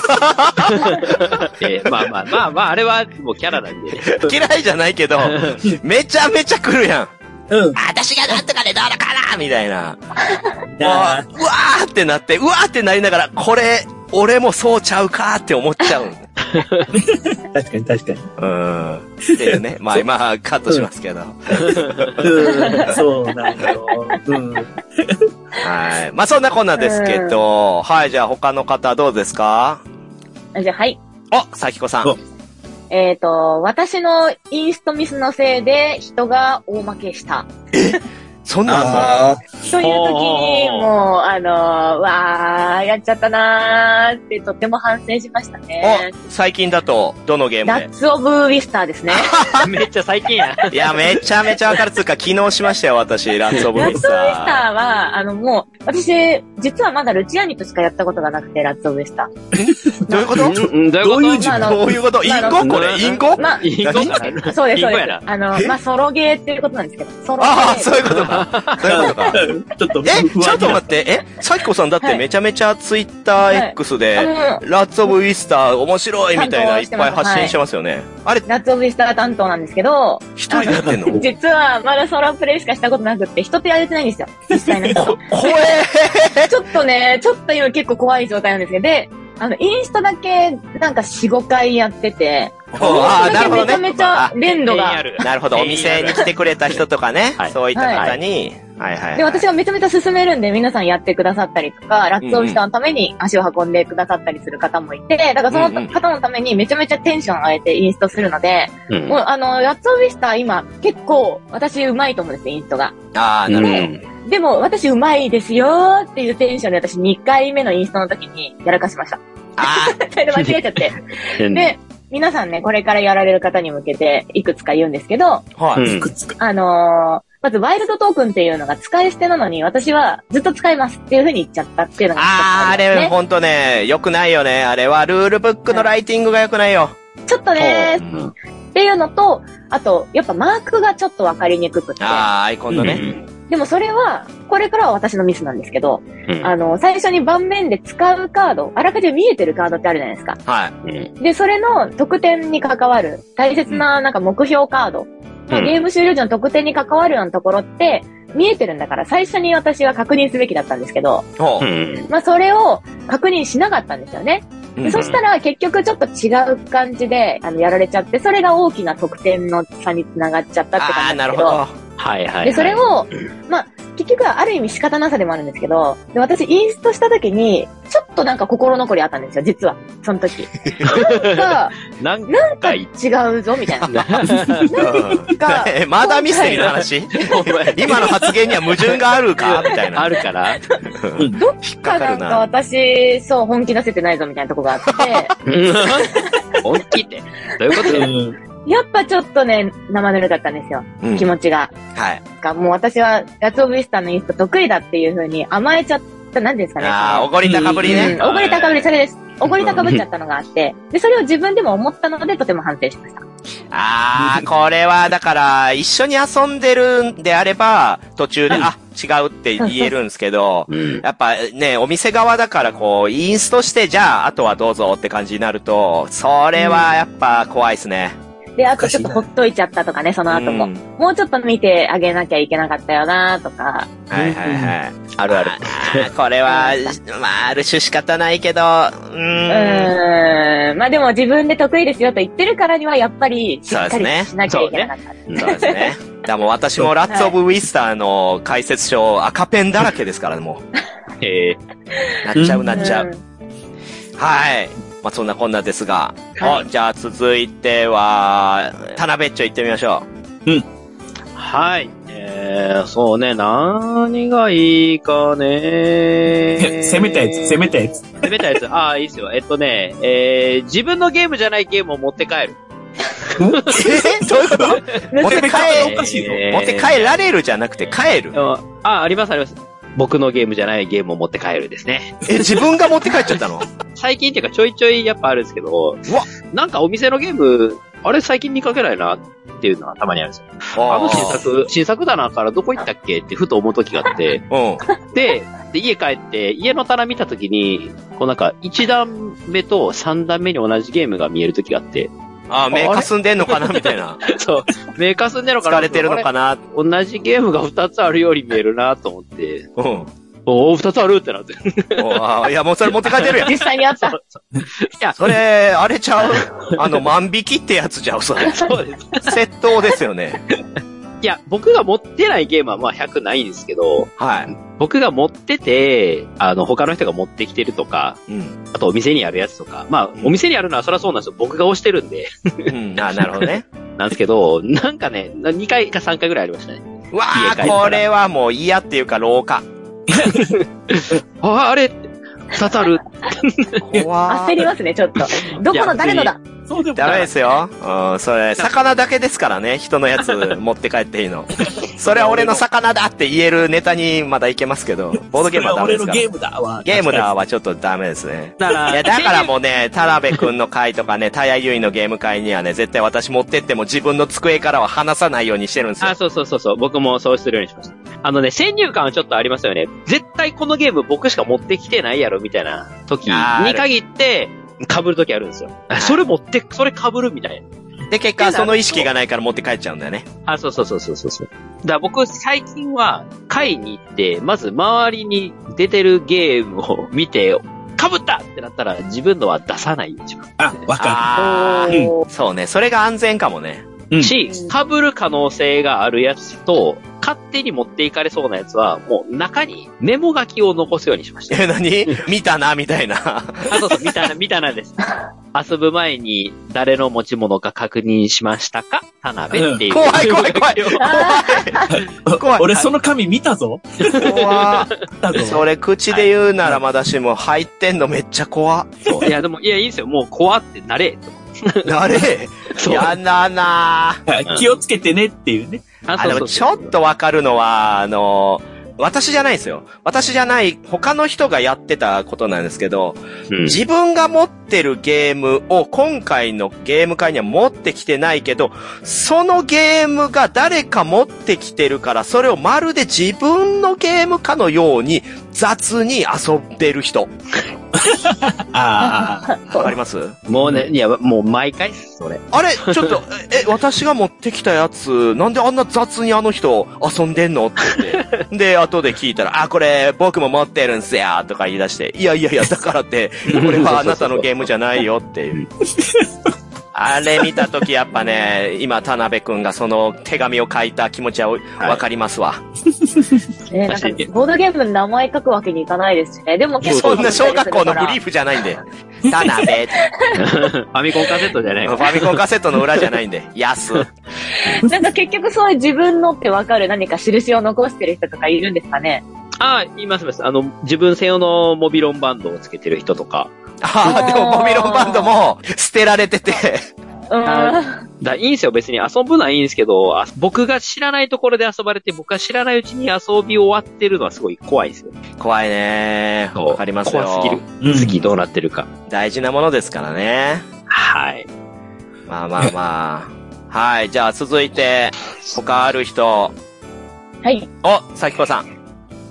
あれはもうキャラなんで。 嫌いじゃないけど、めちゃめちゃ来るやん。私がなんとかでどうだかなみたいな。うわーってなって、うわーってなりながら、これ、俺もそうちゃうかって思っちゃう。 確かに。 っていうね。今、カットしますけど。 そうなんよ。 はい。そんなこんなですけど、はい、じゃあ他の方どうですか？ じゃあ、はい。 さきこさん。 私のインストミスのせいで人が大負けした。 そんなんそういう時に、もう、わー、やっちゃったなーってとっても反省しましたね。 最近だと、どのゲームで？ ラッツオブウィスターですね。 めっちゃ最近や。 いや、めちゃめちゃわかるつうか、昨日しましたよ、私、ラッツオブウィスター。 ラッツオブウィスターは、もう、私、実はまだルチアニとしかやったことがなくて、ラッツオブウィスター。 どういうこと？ どういうことインコこれインコ？ まあ、 インコそうです、そうです。まあ、ソロゲーっていうことなんですけど、ソロゲー。 ああ、そういうことか。そういうことか。ちょっと待って、さきこさんだってめちゃめちゃツイッター X で、ラッツオブウィスター面白いみたいないっぱい発信してますよね。あれラッツオブウィスター担当なんですけど、 一人でやってんの？ 実はまだソロプレイしかしたことなくって、人とやれてないんですよ。実際の人。 怖えちょっと今結構怖い状態なんですけど、で、インストだけなんか4、5回やってて、 ああ、なるほどね。 めちゃめちゃ連度が。 なるほど。お店に来てくれた人とかね。そういった方に。 で、私がめちゃめちゃ勧めるんで、皆さんやってくださったりとか、ラッツオブウィスターのために足を運んでくださったりする方もいて、だからその方のためにめちゃめちゃテンション上げてインストするので、もうラッツオブウィスター今結構私上手いと思うんですよ、インストが。 ああ、なるほど。 でも私上手いですよーっていうテンションで私2回目のインストの時にやらかしました。それで間違えちゃって。で、皆さんね、これからやられる方に向けていくつか言うんですけど、 はい。 まず、ワイルドトークンっていうのが使い捨てなのに、私はずっと使いますっていう風に言っちゃったっていうのが、 あれ、ほんとね、良くないよね。あれは、ルールブックのライティングが良くないよ。 ちょっとね、っていうのと、あと、やっぱマークがちょっとわかりにくくて。 アイコンのね。 でもそれは、これからは私のミスなんですけど、最初に盤面で使うカード、あらかじめ見えてるカードってあるじゃないですか。 はい。 で、それの得点に関わる、大切ななんか目標カード、ゲーム終了時の得点に関わるようなところって、見えてるんだから最初に私は確認すべきだったんですけど、まあそれを確認しなかったんですよね。でそしたら結局ちょっと違う感じでやられちゃって、それが大きな得点の差につながっちゃったって感じなんですけど、 はいはい。 で、それを、まあ、結局はある意味仕方なさでもあるんですけど、で私インストした時に、ちょっとなんか心残りあったんですよ、実は。その時。なんか違うぞ、みたいな。なんかまだミステリーの話今の発言には矛盾があるかみたいな。 あるから。 どっかなんか私、そう、本気出せてないぞ、みたいなとこがあって。 本気ってどういうことやっぱちょっとね、生ぬるかったんですよ。気持ちが。 はい。 もう私は、ラッツオブウィスターのインスト得意だっていう風に甘えちゃった、なんですかね。 おごり高ぶりね。 おごり高ぶり、それです。おごり高ぶっちゃったのがあって、で、それを自分でも思ったので、とても反省しました。 これは、だから、一緒に遊んでるんであれば、途中で、違うって言えるんですけど、やっぱね、お店側だからこう、インストして、じゃあ、あとはどうぞって感じになると、それはやっぱ怖いですね。 で、あとちょっとほっといちゃったとかね、その後も。もうちょっと見てあげなきゃいけなかったよなとか。 はいはいはい。 あるある。 これは、まあ、ある種仕方ないけど、まあでも自分で得意ですよと言ってるからには、やっぱり、しっかりしなきゃいけなかった。 そうですね。でも私もラッツオブウィスターの解説書、赤ペンだらけですからね、もう。なっちゃう。はい。まあ、そんなこんなですが。じゃあ続いては、タナベッチョ行ってみましょう。 はい。そうね、何がいいかね。 攻めたやつ。 攻めたやつ。いいっすよ。自分のゲームじゃないゲームを持って帰る。 どういうこと持って帰られるじゃなくて帰る。 あります。僕のゲームじゃないゲームを持って帰るですね。 自分が持って帰っちゃったの？ 最近っていうかちょいちょいやっぱあるんですけど、なんかお店のゲーム、あれ最近見かけないなっていうのはたまにあるんですよ。新作だなからどこ行ったっけってふと思う時があって、で、家帰って家の棚見た時に、こうなんか1段目と3段目に同じゲームが見える時があって、 目かすんでんのかなみたいな。 そう。目かすんでんのかな疲れてるのかな同じゲームが2つあるように見えるなと思って。2つあるってなって。 いや、もうそれ持って帰ってるやん。 実際にあった。 いや、 それ、あれちゃう万引きってやつちゃう、それ。 そうです。 窃盗ですよね。 いや、僕が持ってないゲームはまあ100ないんですけど、僕が持ってて、他の人が持ってきてるとか、あとお店にあるやつとか、まあ、お店にあるのはそりゃそうなんですよ。僕が押してるんで。 なるほどね。 なんですけど、なんかね、2回か3回ぐらいありましたね。 うわー、これはもう嫌っていうか廊下。 あれ刺さる。 焦りますね、ちょっと。どこの誰のだそうでもダメですよ。うん、それ、魚だけですからね、人のやつ持って帰っていいの。それは俺の魚だって言えるネタにまだいけますけど、ボードゲームはダメですから。 俺のゲームだわ。 ゲームだはちょっとダメですね。いや、だからもうね、田辺くんの会とかね、田谷優衣のゲーム会にはね、絶対私持ってっても自分の机からは離さないようにしてるんですよ。 あ、そう。僕もそうするようにしました。先入観はちょっとありますよね。絶対このゲーム僕しか持ってきてないやろ、みたいな時に限って、被る時あるんですよ。それ被るみたいな。 で、結果その意識がないから持って帰っちゃうんだよね。 あ、そう。だから僕最近は会に行って、まず周りに出てるゲームを見て、被ったってなったら自分のは出さないようにします。 あ、わかる。 そうね。それが安全かもね。 被る可能性があるやつと、勝手に持っていかれそうなやつは、もう中にメモ書きを残すようにしました。 何見たな、みたいな。 あ、そう、見たなです。遊ぶ前に誰の持ち物か確認しましたか田辺っていう。 怖い。 俺その紙見たぞ。 怖それ口で言うならまだしも入ってんのめっちゃ怖。 いや、でも、いいんですよ。もう怖ってなれ。 なれやだな気をつけてねっていうね。 でもちょっとわかるのは、私じゃないですよ。私じゃない、他の人がやってたことなんですけど、自分が持ってるゲームを今回のゲーム会には持ってきてないけど、そのゲームが誰か持ってきてるから、それをまるで自分のゲームかのように雑に遊んでる人。わかります？ もうね、いや、もう毎回それ。 あれちょっと、私が持ってきたやつ、なんであんな雑にあの人遊んでんのって言って。で、後で聞いたら、これ僕も持ってるんすよとか言い出して、いや、だからって、これはあなたのゲームじゃないよっていう。あれ見たときやっぱね、今田辺くんがその手紙を書いた気持ちはわかりますわ。 なんかボードゲームの名前書くわけにいかないですしね。でも結構そんな小学校のブリーフじゃないんで。田辺。 ファミコンカセットじゃない。 ファミコンカセットの裏じゃないんで。安。 なんか結局そういう自分のってわかる何か印を残してる人とかいるんですかね？ います。自分専用のモビロンバンドをつけてる人とか。 でもモビロンバンドも捨てられてて。 いいんですよ。別に遊ぶのはいいんですけど、僕が知らないところで遊ばれて、僕が知らないうちに遊び終わってるのはすごい怖いですよ。 怖いね。わかりますよ。 怖すぎる。次どうなってるか。 大事なものですからね。 はい。 まあ。はい。じゃあ続いて、他ある人。 はい。 さきこさん。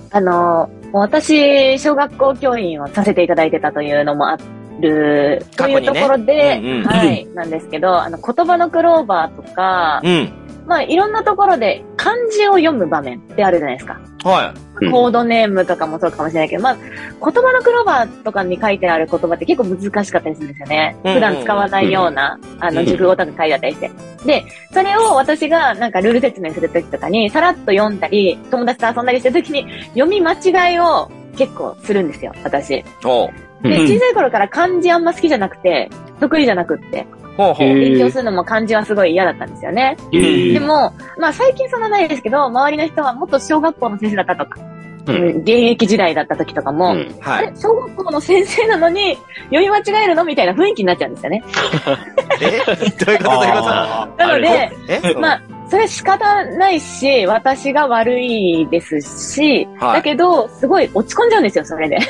私、小学校教員をさせていただいてたというのもある、というところで、はい、なんですけど、言葉のクローバーとか、まあ、いろんなところで漢字を読む場面ってあるじゃないですか。 はい。 コードネームとかもそうかもしれないけど、まあ、言葉のクローバーとかに書いてある言葉って結構難しかったりするんですよね。普段使わないような、熟語とか書いてあったりして。で、それを私がなんかルール説明するときとかに、さらっと読んだり、友達と遊んだりしてるときに、読み間違いを結構するんですよ、私。で、小さい頃から漢字あんま好きじゃなくて、得意じゃなくって。勉強するのも漢字はすごい嫌だったんですよね。でも、まあ最近そんなないですけど、周りの人はもっと小学校の先生だったとか、現役時代だった時とかも、あれ小学校の先生なのに読み間違えるのみたいな雰囲気になっちゃうんですよね。 どういうことなので、まあ、それ仕方ないし、私が悪いですし、だけど、すごい落ち込んじゃうんですよ、それで。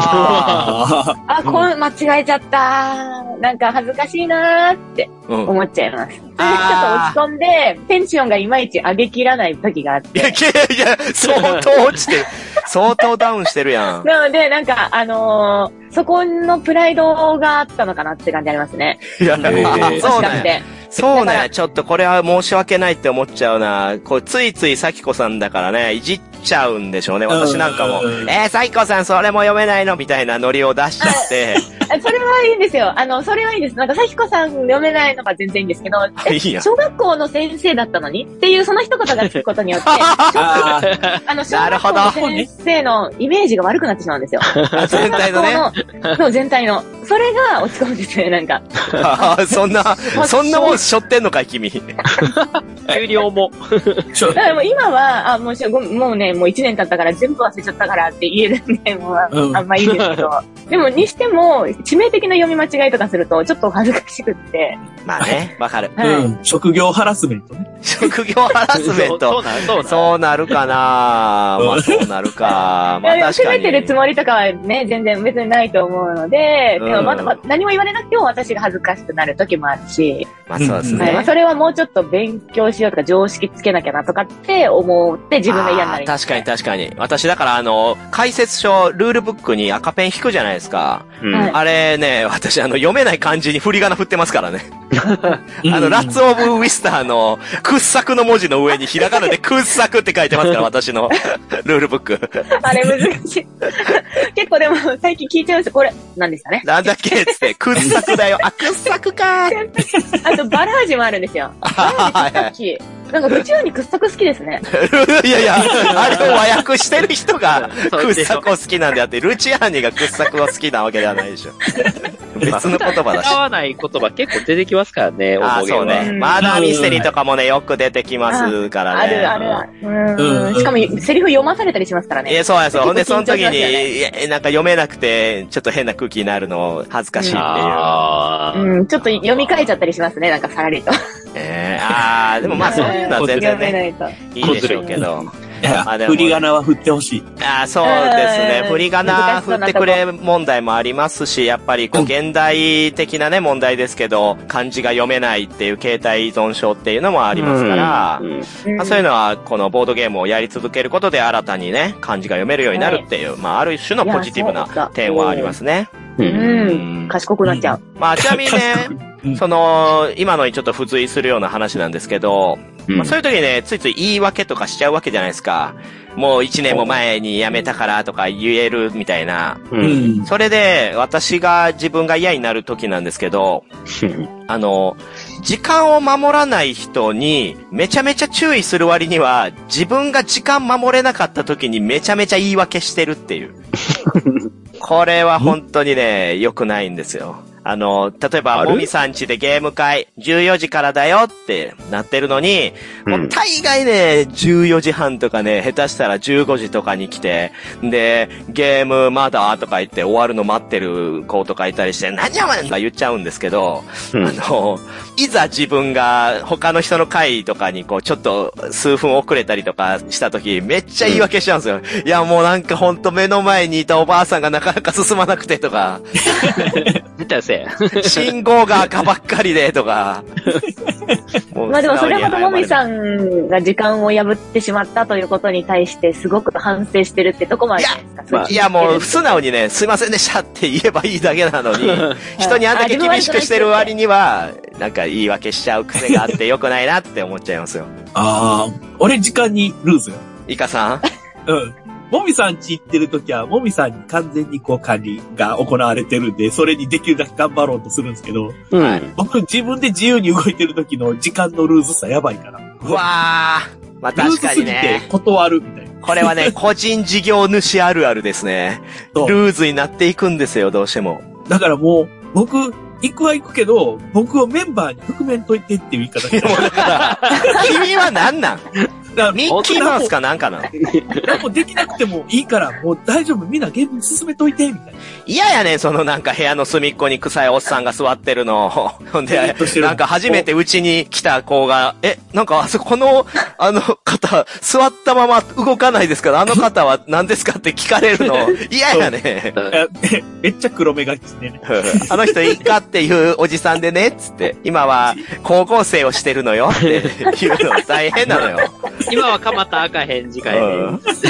間違えちゃった。なんか恥ずかしいなーって思っちゃいます。ちょっと落ち込んで、テンションがいまいち上げきらない時があって。 いや、相当落ちてる。相当ダウンしてるやん。 なので、なんか、そこのプライドがあったのかなって感じありますね。 いや、そうね。そうね。ちょっとこれは申し訳ないって思っちゃうな。ついついさきこさんだからね、いじっちゃうんでしょうね。私なんかも、さきこさんそれも読めないのみたいなノリを出しちゃって、 それはいいんですよ。それはいいんです。なんか、さひこさん読めないのが全然いいんですけど、小学校の先生だったのにっていう、その一言がつくことによって、小学校の先生のイメージが悪くなってしまうんですよ。 全体のね。 そう、全体の。それが落ち込むんですよね、なんか。 そんなもん背負ってんのかい、君。 給料も。 だからもう今は、もうね、もう1年経ったから全部忘れちゃったからって言えるんで、もうあんまいいですけど。でも、にしても、致命的な読み間違いとかすると、ちょっと恥ずかしくって。 まあね、わかる。 職業ハラスメントね。 職業ハラスメント。そうなるかな。まあそうなるか。まあ確かに。 責めてるつもりとかはね、全然別にないと思うので、でも何も言われなくても私が恥ずかしくなる時もあるし。 まあそうですね。 それはもうちょっと勉強しようとか常識つけなきゃなとかって思って自分が嫌になる。 確かに。私だから解説書、ルールブックに赤ペン引くじゃないですか。あれね、私読めない漢字に振り仮名振ってますからね。ラッツオブウィスターの掘削の文字の上にひらがなで掘削って書いてますから、私のルールブック。 あれ難しい。結構でも最近聞いちゃうんですよ。これ、何でしたね。 なんだっけつって、掘削だよ。掘削かー。 あと、バラージもあるんですよ。バラージなんか、ルチアーニ掘削好きですね。 いや、あれを和訳してる人が掘削を好きなんであって、ルチアーニが掘削を好きなわけではないでしょ。別の言葉だし。 使わない言葉結構出てきますからね、 そうね。マーダーミステリーとかもね、よく出てきますからね。 ある。しかも、セリフ読まされたりしますからね。 そうやそう。ほんで、その時に、なんか読めなくて、ちょっと変な空気になるの恥ずかしいっていう。 ちょっと読み替えちゃったりしますね、なんかさらりと。 でもまあそういうのは全然ね、いいでしょうけど。 振り仮名は振ってほしい。 そうですね。振り仮名振ってくれ問題もありますし、やっぱり現代的なね、問題ですけど、漢字が読めないっていう携帯依存症っていうのもありますから、そういうのはこのボードゲームをやり続けることで新たにね、漢字が読めるようになるっていう、まあある種のポジティブな点はありますね。 賢くなっちゃう。 まあちなみにね、今のにちょっと付随するような話なんですけど、そういう時にね、ついつい言い訳とかしちゃうわけじゃないですか。もう1年も前に辞めたからとか言えるみたいな。それで、自分が嫌になる時なんですけど、時間を守らない人にめちゃめちゃ注意する割には、自分が時間守れなかった時にめちゃめちゃ言い訳してるっていう。これは本当にね、良くないんですよ。例えば、もみさん家でゲーム会、14時からだよってなってるのに、もう大概ね、14時半とかね、下手したら15時とかに来て、で、ゲームまだとか言って終わるの待ってる子とかいたりして、何やお前とか言っちゃうんですけど、いざ自分が他の人の会とかにちょっと数分遅れたりとかした時、めっちゃ言い訳しちゃうんですよ。いや、もうなんかほんと目の前にいたおばあさんがなかなか進まなくてとか。 絶対せえ。 信号が赤ばっかりでとか。 まあでもそれほどもみさんが時間を破ってしまったということに対してすごく反省してるってとこもあるじゃないですか。 いやもう素直にね、すいませんでしたって言えばいいだけなのに、人にあんだけ厳しくしてる割には、なんか言い訳しちゃう癖があって良くないなって思っちゃいますよ。 俺時間にルーズよ。 イカさんもみさん家行ってる時は、もみさんに完全に管理が行われてるんで、それにできるだけ頑張ろうとするんですけど、僕自分で自由に動いてる時の時間のルーズさやばいから。 うわー。まあ確かにね。ルーズすぎて断るみたいな。 これはね、個人事業主あるあるですね。ルーズになっていくんですよ、どうしても。 だからもう、僕、行くは行くけど、僕をメンバーに含めんといてっていう言い方してる。 もうだから、君は何なんミッキーマウスかなんかな何もできなくてもいいから、もう大丈夫、みんなゲーム進めといて、みたいな。 嫌やねん、なんか部屋の隅っこに臭いおっさんが座ってるの。ほんで、なんか初めてうちに来た子が、なんかあそこの、方、座ったまま動かないですから、あの方は何ですかって聞かれるの。嫌やねめっちゃ黒目がきしてね。 あの人いいかっていうおじさんでね、つって、今は高校生をしてるのよっていうの大変なのよ。 今は蒲田赤返事会で。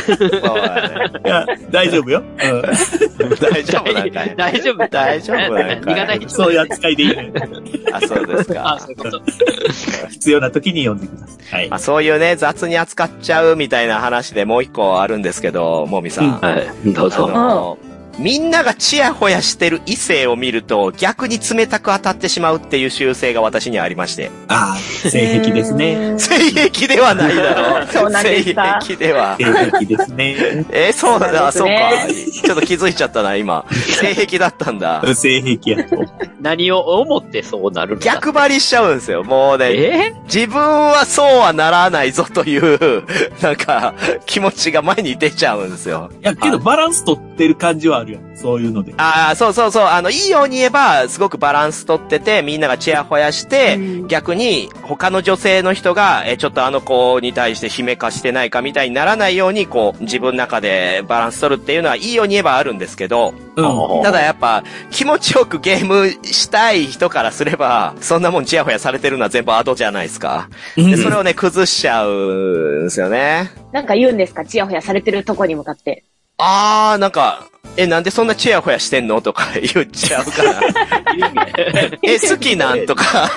大丈夫よ。 大丈夫なんかい。 大丈夫なんかい。 そういう扱いでいいね。 そうですか。 そういうこと。 必要な時に読んでください。 そういうね、雑に扱っちゃうみたいな話でもう一個あるんですけど、もみさん。 どうぞ。 みんながチヤホヤしてる異性を見ると逆に冷たく当たってしまうっていう習性が私にはありまして。 ああ、性癖ですね。 性癖ではないだろう。 そうなんですか。 性癖では。 性癖ですね。 そうなんだ、そうか。ちょっと気づいちゃったな、今。性癖だったんだ。 性癖やと。 何を思ってそうなるのか。 逆張りしちゃうんですよ。もうね、自分はそうはならないぞという、なんか、気持ちが前に出ちゃうんですよ。 いや、けどバランス取ってる感じはあるよ。そういうので。 ああ、そうそうそう。いいように言えば、すごくバランス取ってて、みんながチヤホヤして、逆に、他の女性の人が、ちょっとあの子に対して姫化してないかみたいにならないように、こう、自分の中でバランス取るっていうのは、いいように言えばあるんですけど、ただやっぱ、気持ちよくゲームしたい人からすれば、そんなもんチヤホヤされてるのは全部アドじゃないですか。で、それをね、崩しちゃうんですよね。 なんか言うんですか？チヤホヤされてるとこに向かって。 なんか、なんでそんなチヤホヤしてんのとか言っちゃうから。好きなんとか。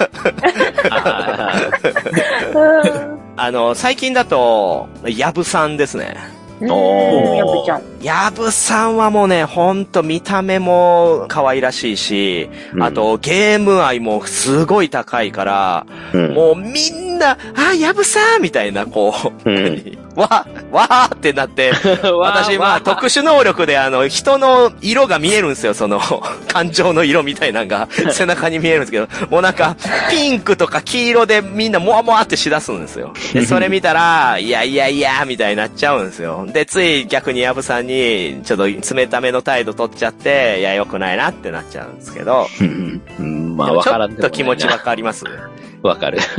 最近だと、ヤブさんですね。 ヤブちゃん。 ヤブさんはもうね、ほんと見た目も可愛らしいし、あとゲーム愛もすごい高いから、もうみんな、ヤブさんみたいな、こう、わーってなって、私、特殊能力で人の色が見えるんですよ、その、感情の色みたいなのが、背中に見えるんですけど、もうなんか、ピンクとか黄色でみんなモワモワってしだすんですよ。で、それ見たら、いや、みたいになっちゃうんですよ。で、つい逆にヤブさんに、ちょっと冷ための態度取っちゃって、いや、良くないなってなっちゃうんですけど、わからんでもないな。ちょっと気持ちわかります？ わかる。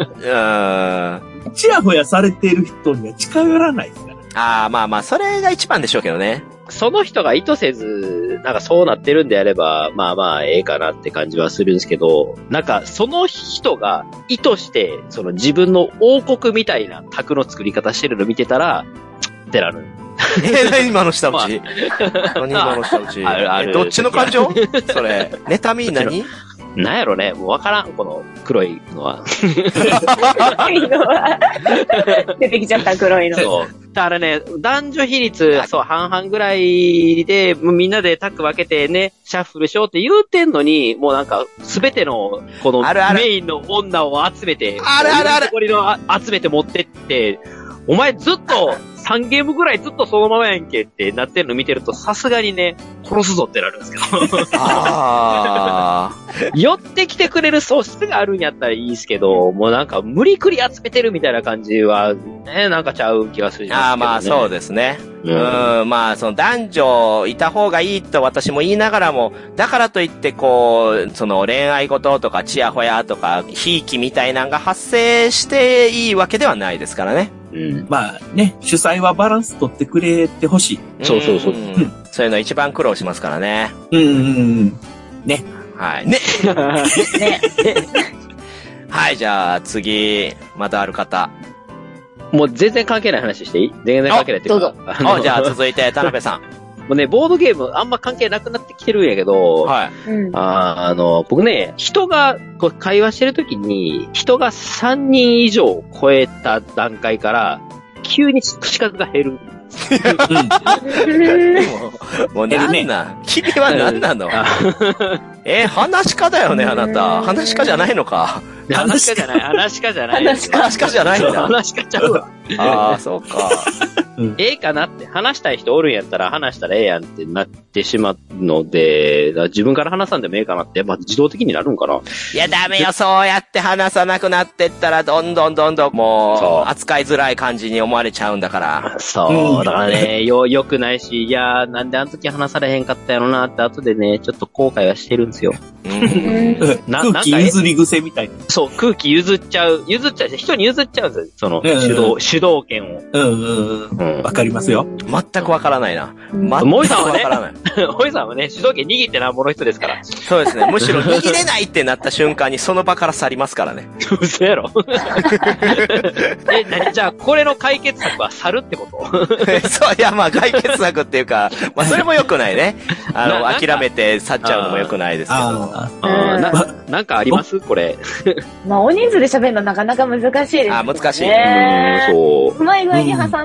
チヤホヤされている人には近寄らないですから。 まあ、それが一番でしょうけどね。 その人が意図せず、なんかそうなってるんであれば、ええかなって感じはするんですけど、なんかその人が意図して、その自分の王国みたいな卓の作り方してるの見てたら、ってなる。 何今の下打ち、何今の下打ちどっちの感情それ。妬み何なんやろね、もうわからん、この黒いのは。 出てきちゃった黒いの。 そう。だからね、男女比率、半々ぐらいで、みんなでタッグ分けてね、シャッフルしようって言うてんのに、もうなんか、すべての、このメインの女を集めて、集めて持ってって、お前ずっと、3ゲームぐらいずっとそのままやんけってなってるの見てると、さすがにね、殺すぞってなるんですけど。寄ってきてくれる素質があるんやったらいいですけど、もうなんか無理くり集めてるみたいな感じは、ね、なんかちゃう気がするんですけど、ね。 そうですね。その男女いた方がいいと私も言いながらも、だからといってこう、その恋愛事とかチヤホヤとか、ひいきみたいなのが発生していいわけではないですからね。 主催はバランス取ってくれてほしい。 そう。 そういうの一番苦労しますからね。 ね。 はい。ね。はい、じゃあ次、またある方。 もう全然関係ない話していい？全然関係ないっていうか。 じゃあ続いて田辺さん。 もうね、ボードゲームあんま関係なくなってきてるんやけど、僕ね、人がこう会話してるときに、人が3人以上超えた段階から、急に口数が減る。 もうなんなん君は何なの話し家だよね、あなた。話し家じゃないのか。 話し家じゃない。話し家じゃない。 話し家じゃないんだ。 話し家ちゃうわ。 そうか。 ええかなって、話したい人おるんやったら話したらええやんってなってしまうので、自分から話さんでもええかなって、自動的になるんかな。 いや、ダメよ、そうやって話さなくなってったら、どんどんもう、扱いづらい感じに思われちゃうんだから。 そう、だからね、良くないし、いや、なんであの時話されへんかったやろなって後でね、ちょっと後悔はしてるんですよ。 空気譲り癖みたいな。 そう、空気譲っちゃう、人に譲っちゃうんですよ、その、主導権を。 わかりますよ。 全くわからないな。 モイさんはね、モイさんはね、主導権握ってなんぼの人ですから。 そうですね。むしろ握れないってなった瞬間にその場から去りますからね。 嘘やろじゃあ、これの解決策は去るってことそう、いや、解決策っていうか、それも良くないね。諦めて去っちゃうのも良くないですけど。 なんかありますこれ。 大人数で喋るのなかなか難しいですね。 難しい。 そう。うまい具合に挟んでいきな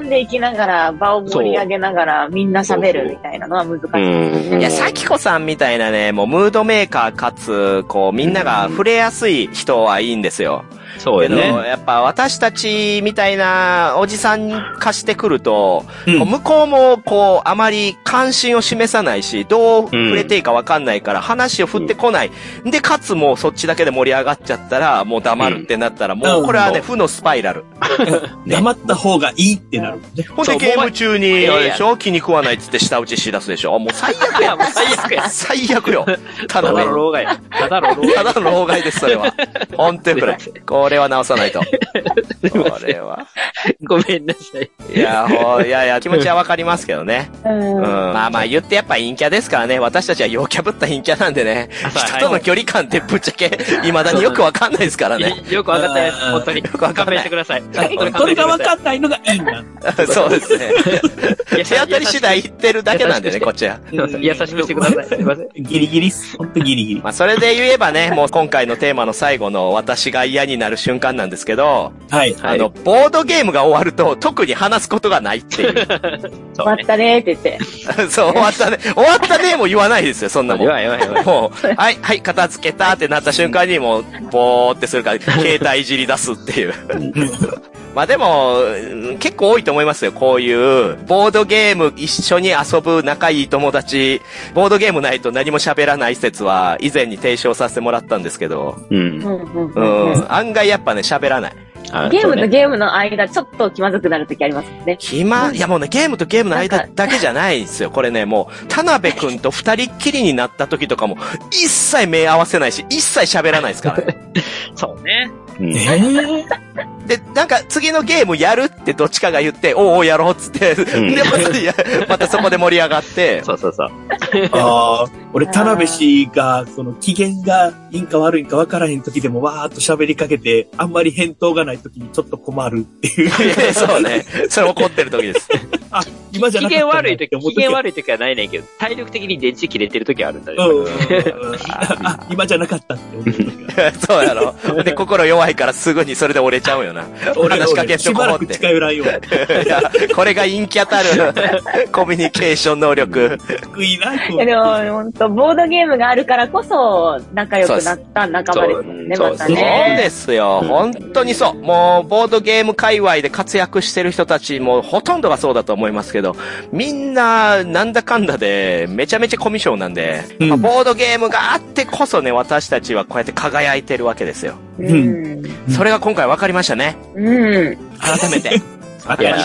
ながら、場を盛り上げながら、みんな喋るみたいなのは難しい。 いや、さきこさんみたいなね、もうムードメーカーかつ、こう、みんなが触れやすい人はいいんですよ。 そうよね。 けど、やっぱ私たちみたいなおじさんに貸してくると、向こうもこう、あまり関心を示さないし、どう触れていいかわかんないから、話を振ってこない。で、かつもうそっちだけで盛り上がっちゃったら、もう黙るってなったら、もうこれはね、負のスパイラル。 黙った方がいいってなるね。 ほんでゲーム中に、あれでしょ、気に食わないっつって舌打ちしだすでしょ。もう最悪や。 最悪や。 最悪よ。ただね。 ただの老害や。ただの老害です、それは。ほんとよくない。これは直さないと。これは。 ごめんなさい。 いや、気持ちはわかりますけどね。まあ言ってやっぱ陰キャですからね。私たちは陽キャぶった陰キャなんでね。人との距離感ってぶっちゃけ、未だによくわかんないですからね。 よくわかんない。本当に。よくわかんない。勘弁してください。 これがわかんないのがいいんだ。 そうですね。手当たり次第言ってるだけなんでね、こっちは。 優しくしてください。すいません。 ギリギリっす。ほんとギリギリ。 まあそれで言えばね、もう今回のテーマの最後の私が嫌になる瞬間なんですけど、 はい。 ボードゲームが終わると特に話すことがないっていう。 終わったねーって言って。 そう、終わったね。終わったねも言わないですよ、そんなもん。 言わない。 もう、はい、片付けたってなった瞬間にもう、ぼーってするから、携帯いじり出すっていう。まあでも、結構多いと思いますよ。こういう、ボードゲーム一緒に遊ぶ仲いい友達、ボードゲームないと何も喋らない説は以前に提唱させてもらったんですけど、案外やっぱね、喋らない。 ゲームとゲームの間、ちょっと気まずくなるときありますもんね。 いやもうね、ゲームとゲームの間だけじゃないんですよ。これね、もう、田辺くんと二人っきりになった時とかも、一切目合わせないし、一切喋らないですからね。 そうね。 で、なんか次のゲームやるってどっちかが言って、おうやろうっつって、で、またそこで盛り上がって。 そう。 俺、田辺氏が、機嫌がいいんか悪いんか分からへん時でもわーっと喋りかけて、あんまり返答がない時にちょっと困るっていう。 そうね。それ怒ってる時です。 あ、今じゃなかった。 機嫌悪い時はないねんけど、体力的に電池切れてる時はあるんだよ。 今じゃなかったって思う時は。 そうやろ。で、心弱いからすぐにそれで折れちゃうよな。話しかけんとこうって。しばらく近寄らんよ。 いや、これが陰キャたるコミュニケーション能力。 いいな、 でも、本当ボードゲームがあるからこそ仲良くなった仲間ですもんね、またね。 そうですよ。本当にそう。もう、ボードゲーム界隈で活躍してる人たちもほとんどがそうだと思いますけど、みんな、なんだかんだで、めちゃめちゃコミュ障なんで、ボードゲームがあってこそね、私たちはこうやって輝いてるわけですよ。それが今回分かりましたね。改めて。 分かりました。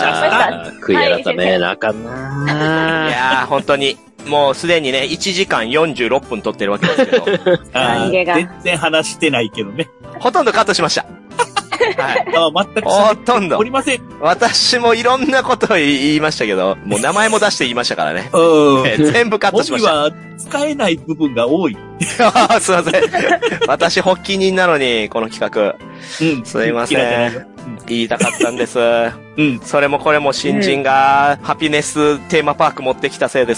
悔い改めなあかんな。 いやー、本当に。もうすでにね、1時間46分撮ってるわけですけど。 全然話してないけどね。 ほとんどカットしました。はい。 全くほとんど。 おりません。 私もいろんなことを言いましたけど、もう名前も出して言いましたからね。全部カットしました。 僕は使えない部分が多い。 すいません。私発起人なのに、この企画。すいません。言いたかったんです。それもこれも新人がハピネステーマパーク持ってきたせいです。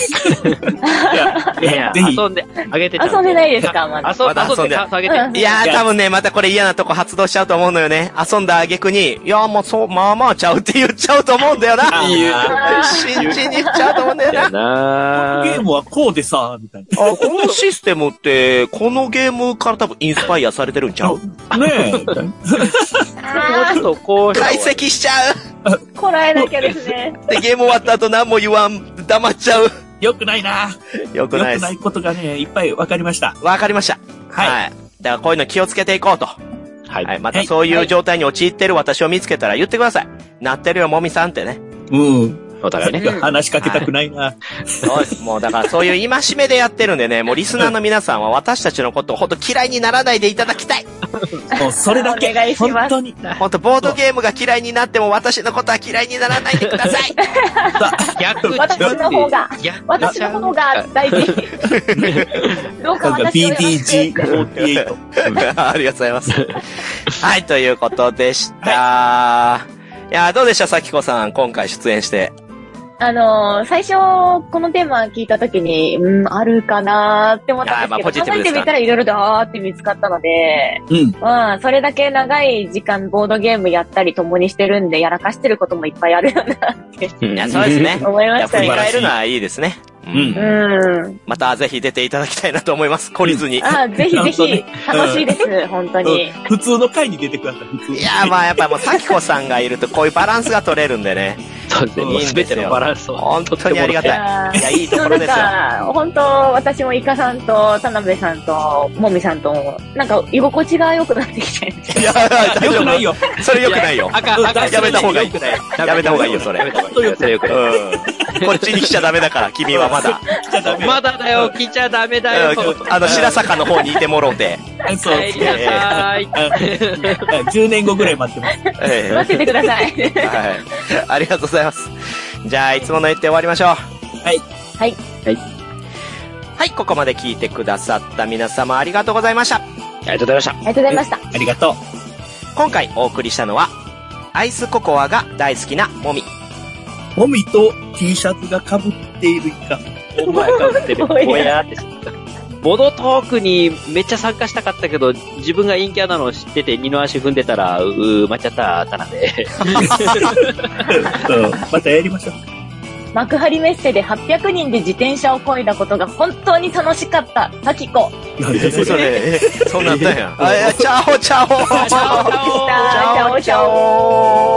いや、遊んであげて遊んでないですか、まだ。 遊んであげて。 いやー、多分ね、またこれ嫌なとこ発動しちゃうと思うのよね。遊んだ挙句に、いや、もうそう、まあまあちゃうって言っちゃうと思うんだよな。新人に言っちゃうと思うんだよな。 このゲームはこうでさ、みたいな。 このシステムって、このゲームから多分インスパイアされてるんちゃう？ ねえ。 解析しちゃう。 こらえなきゃですね。 で、ゲーム終わった後何も言わん、黙っちゃう。 よくないな。 よくないです。 よくないことがね、いっぱい分かりました。 分かりました。はい。だからこういうの気をつけていこうと。はい。またそういう状態に陥ってる私を見つけたら言ってください。なってるよ、もみさんってね。お互いね。 話しかけたくないな。 そうです。もうだからそういう戒めでやってるんでね、もうリスナーの皆さんは私たちのことをほんと嫌いにならないでいただきたい。 もうそれだけ。 お願いします。 本当に。 ほんとボードゲームが嫌いになっても私のことは嫌いにならないでください。 私の方が大事。どうか私を BDG48。 ありがとうございます。はい、ということでした。いや、どうでした、さきこさん、今回出演して。 最初、このテーマ聞いたときに、あるかなーって思ったんですけど、考えてみたらいろいろダーって見つかったので、それだけ長い時間ボードゲームやったり共にしてるんで、やらかしてることもいっぱいあるよなって。 いや、そうですね。 思いましたね。 振り返るのはいいですね。またぜひ出ていただきたいなと思います。懲りずに。 ぜひぜひ、楽しいです、本当に。 普通の回に出てください、 いや、まあやっぱもう、さきこさんがいるとこういうバランスが取れるんでね。 そうですね。すべてのバランスを。 本当にありがたい。いや、いいところですよ。 本当、私もイカさんと、田辺さんと、もみさんと、なんか、居心地が良くなってきちゃいました。 いや、良くないよ。 それ良くないよ。やめた方がいい。やめた方がいいよ、それ。 それ良くない。 こっちに来ちゃダメだから、君はまだ。 まだだよ、来ちゃダメだよ。 白坂の方にいてもろうて。 そう。帰りなさい。 10年後ぐらい待ってます。 待っててください。はい。 ありがとうございます。じゃあ、いつもの言って終わりましょう。 はい。 はい。 はい、ここまで聞いてくださった皆様ありがとうございました。 ありがとうございました。 ありがとうございました。 ありがとう。 今回お送りしたのは、アイスココアが大好きなもみ。 もみと T シャツが被っているイカ。 お前被ってる。おやーって。ボドトークにめっちゃ参加したかったけど、自分が陰キャなのを知ってて二の足踏んでたら、待っちゃった、田辺。 またやりましょう。 幕張メッセで800人で自転車を漕いだことが本当に楽しかった、さきこ。 なんでそれ、そうなったんや。チャオチャオチャオチャオチャオ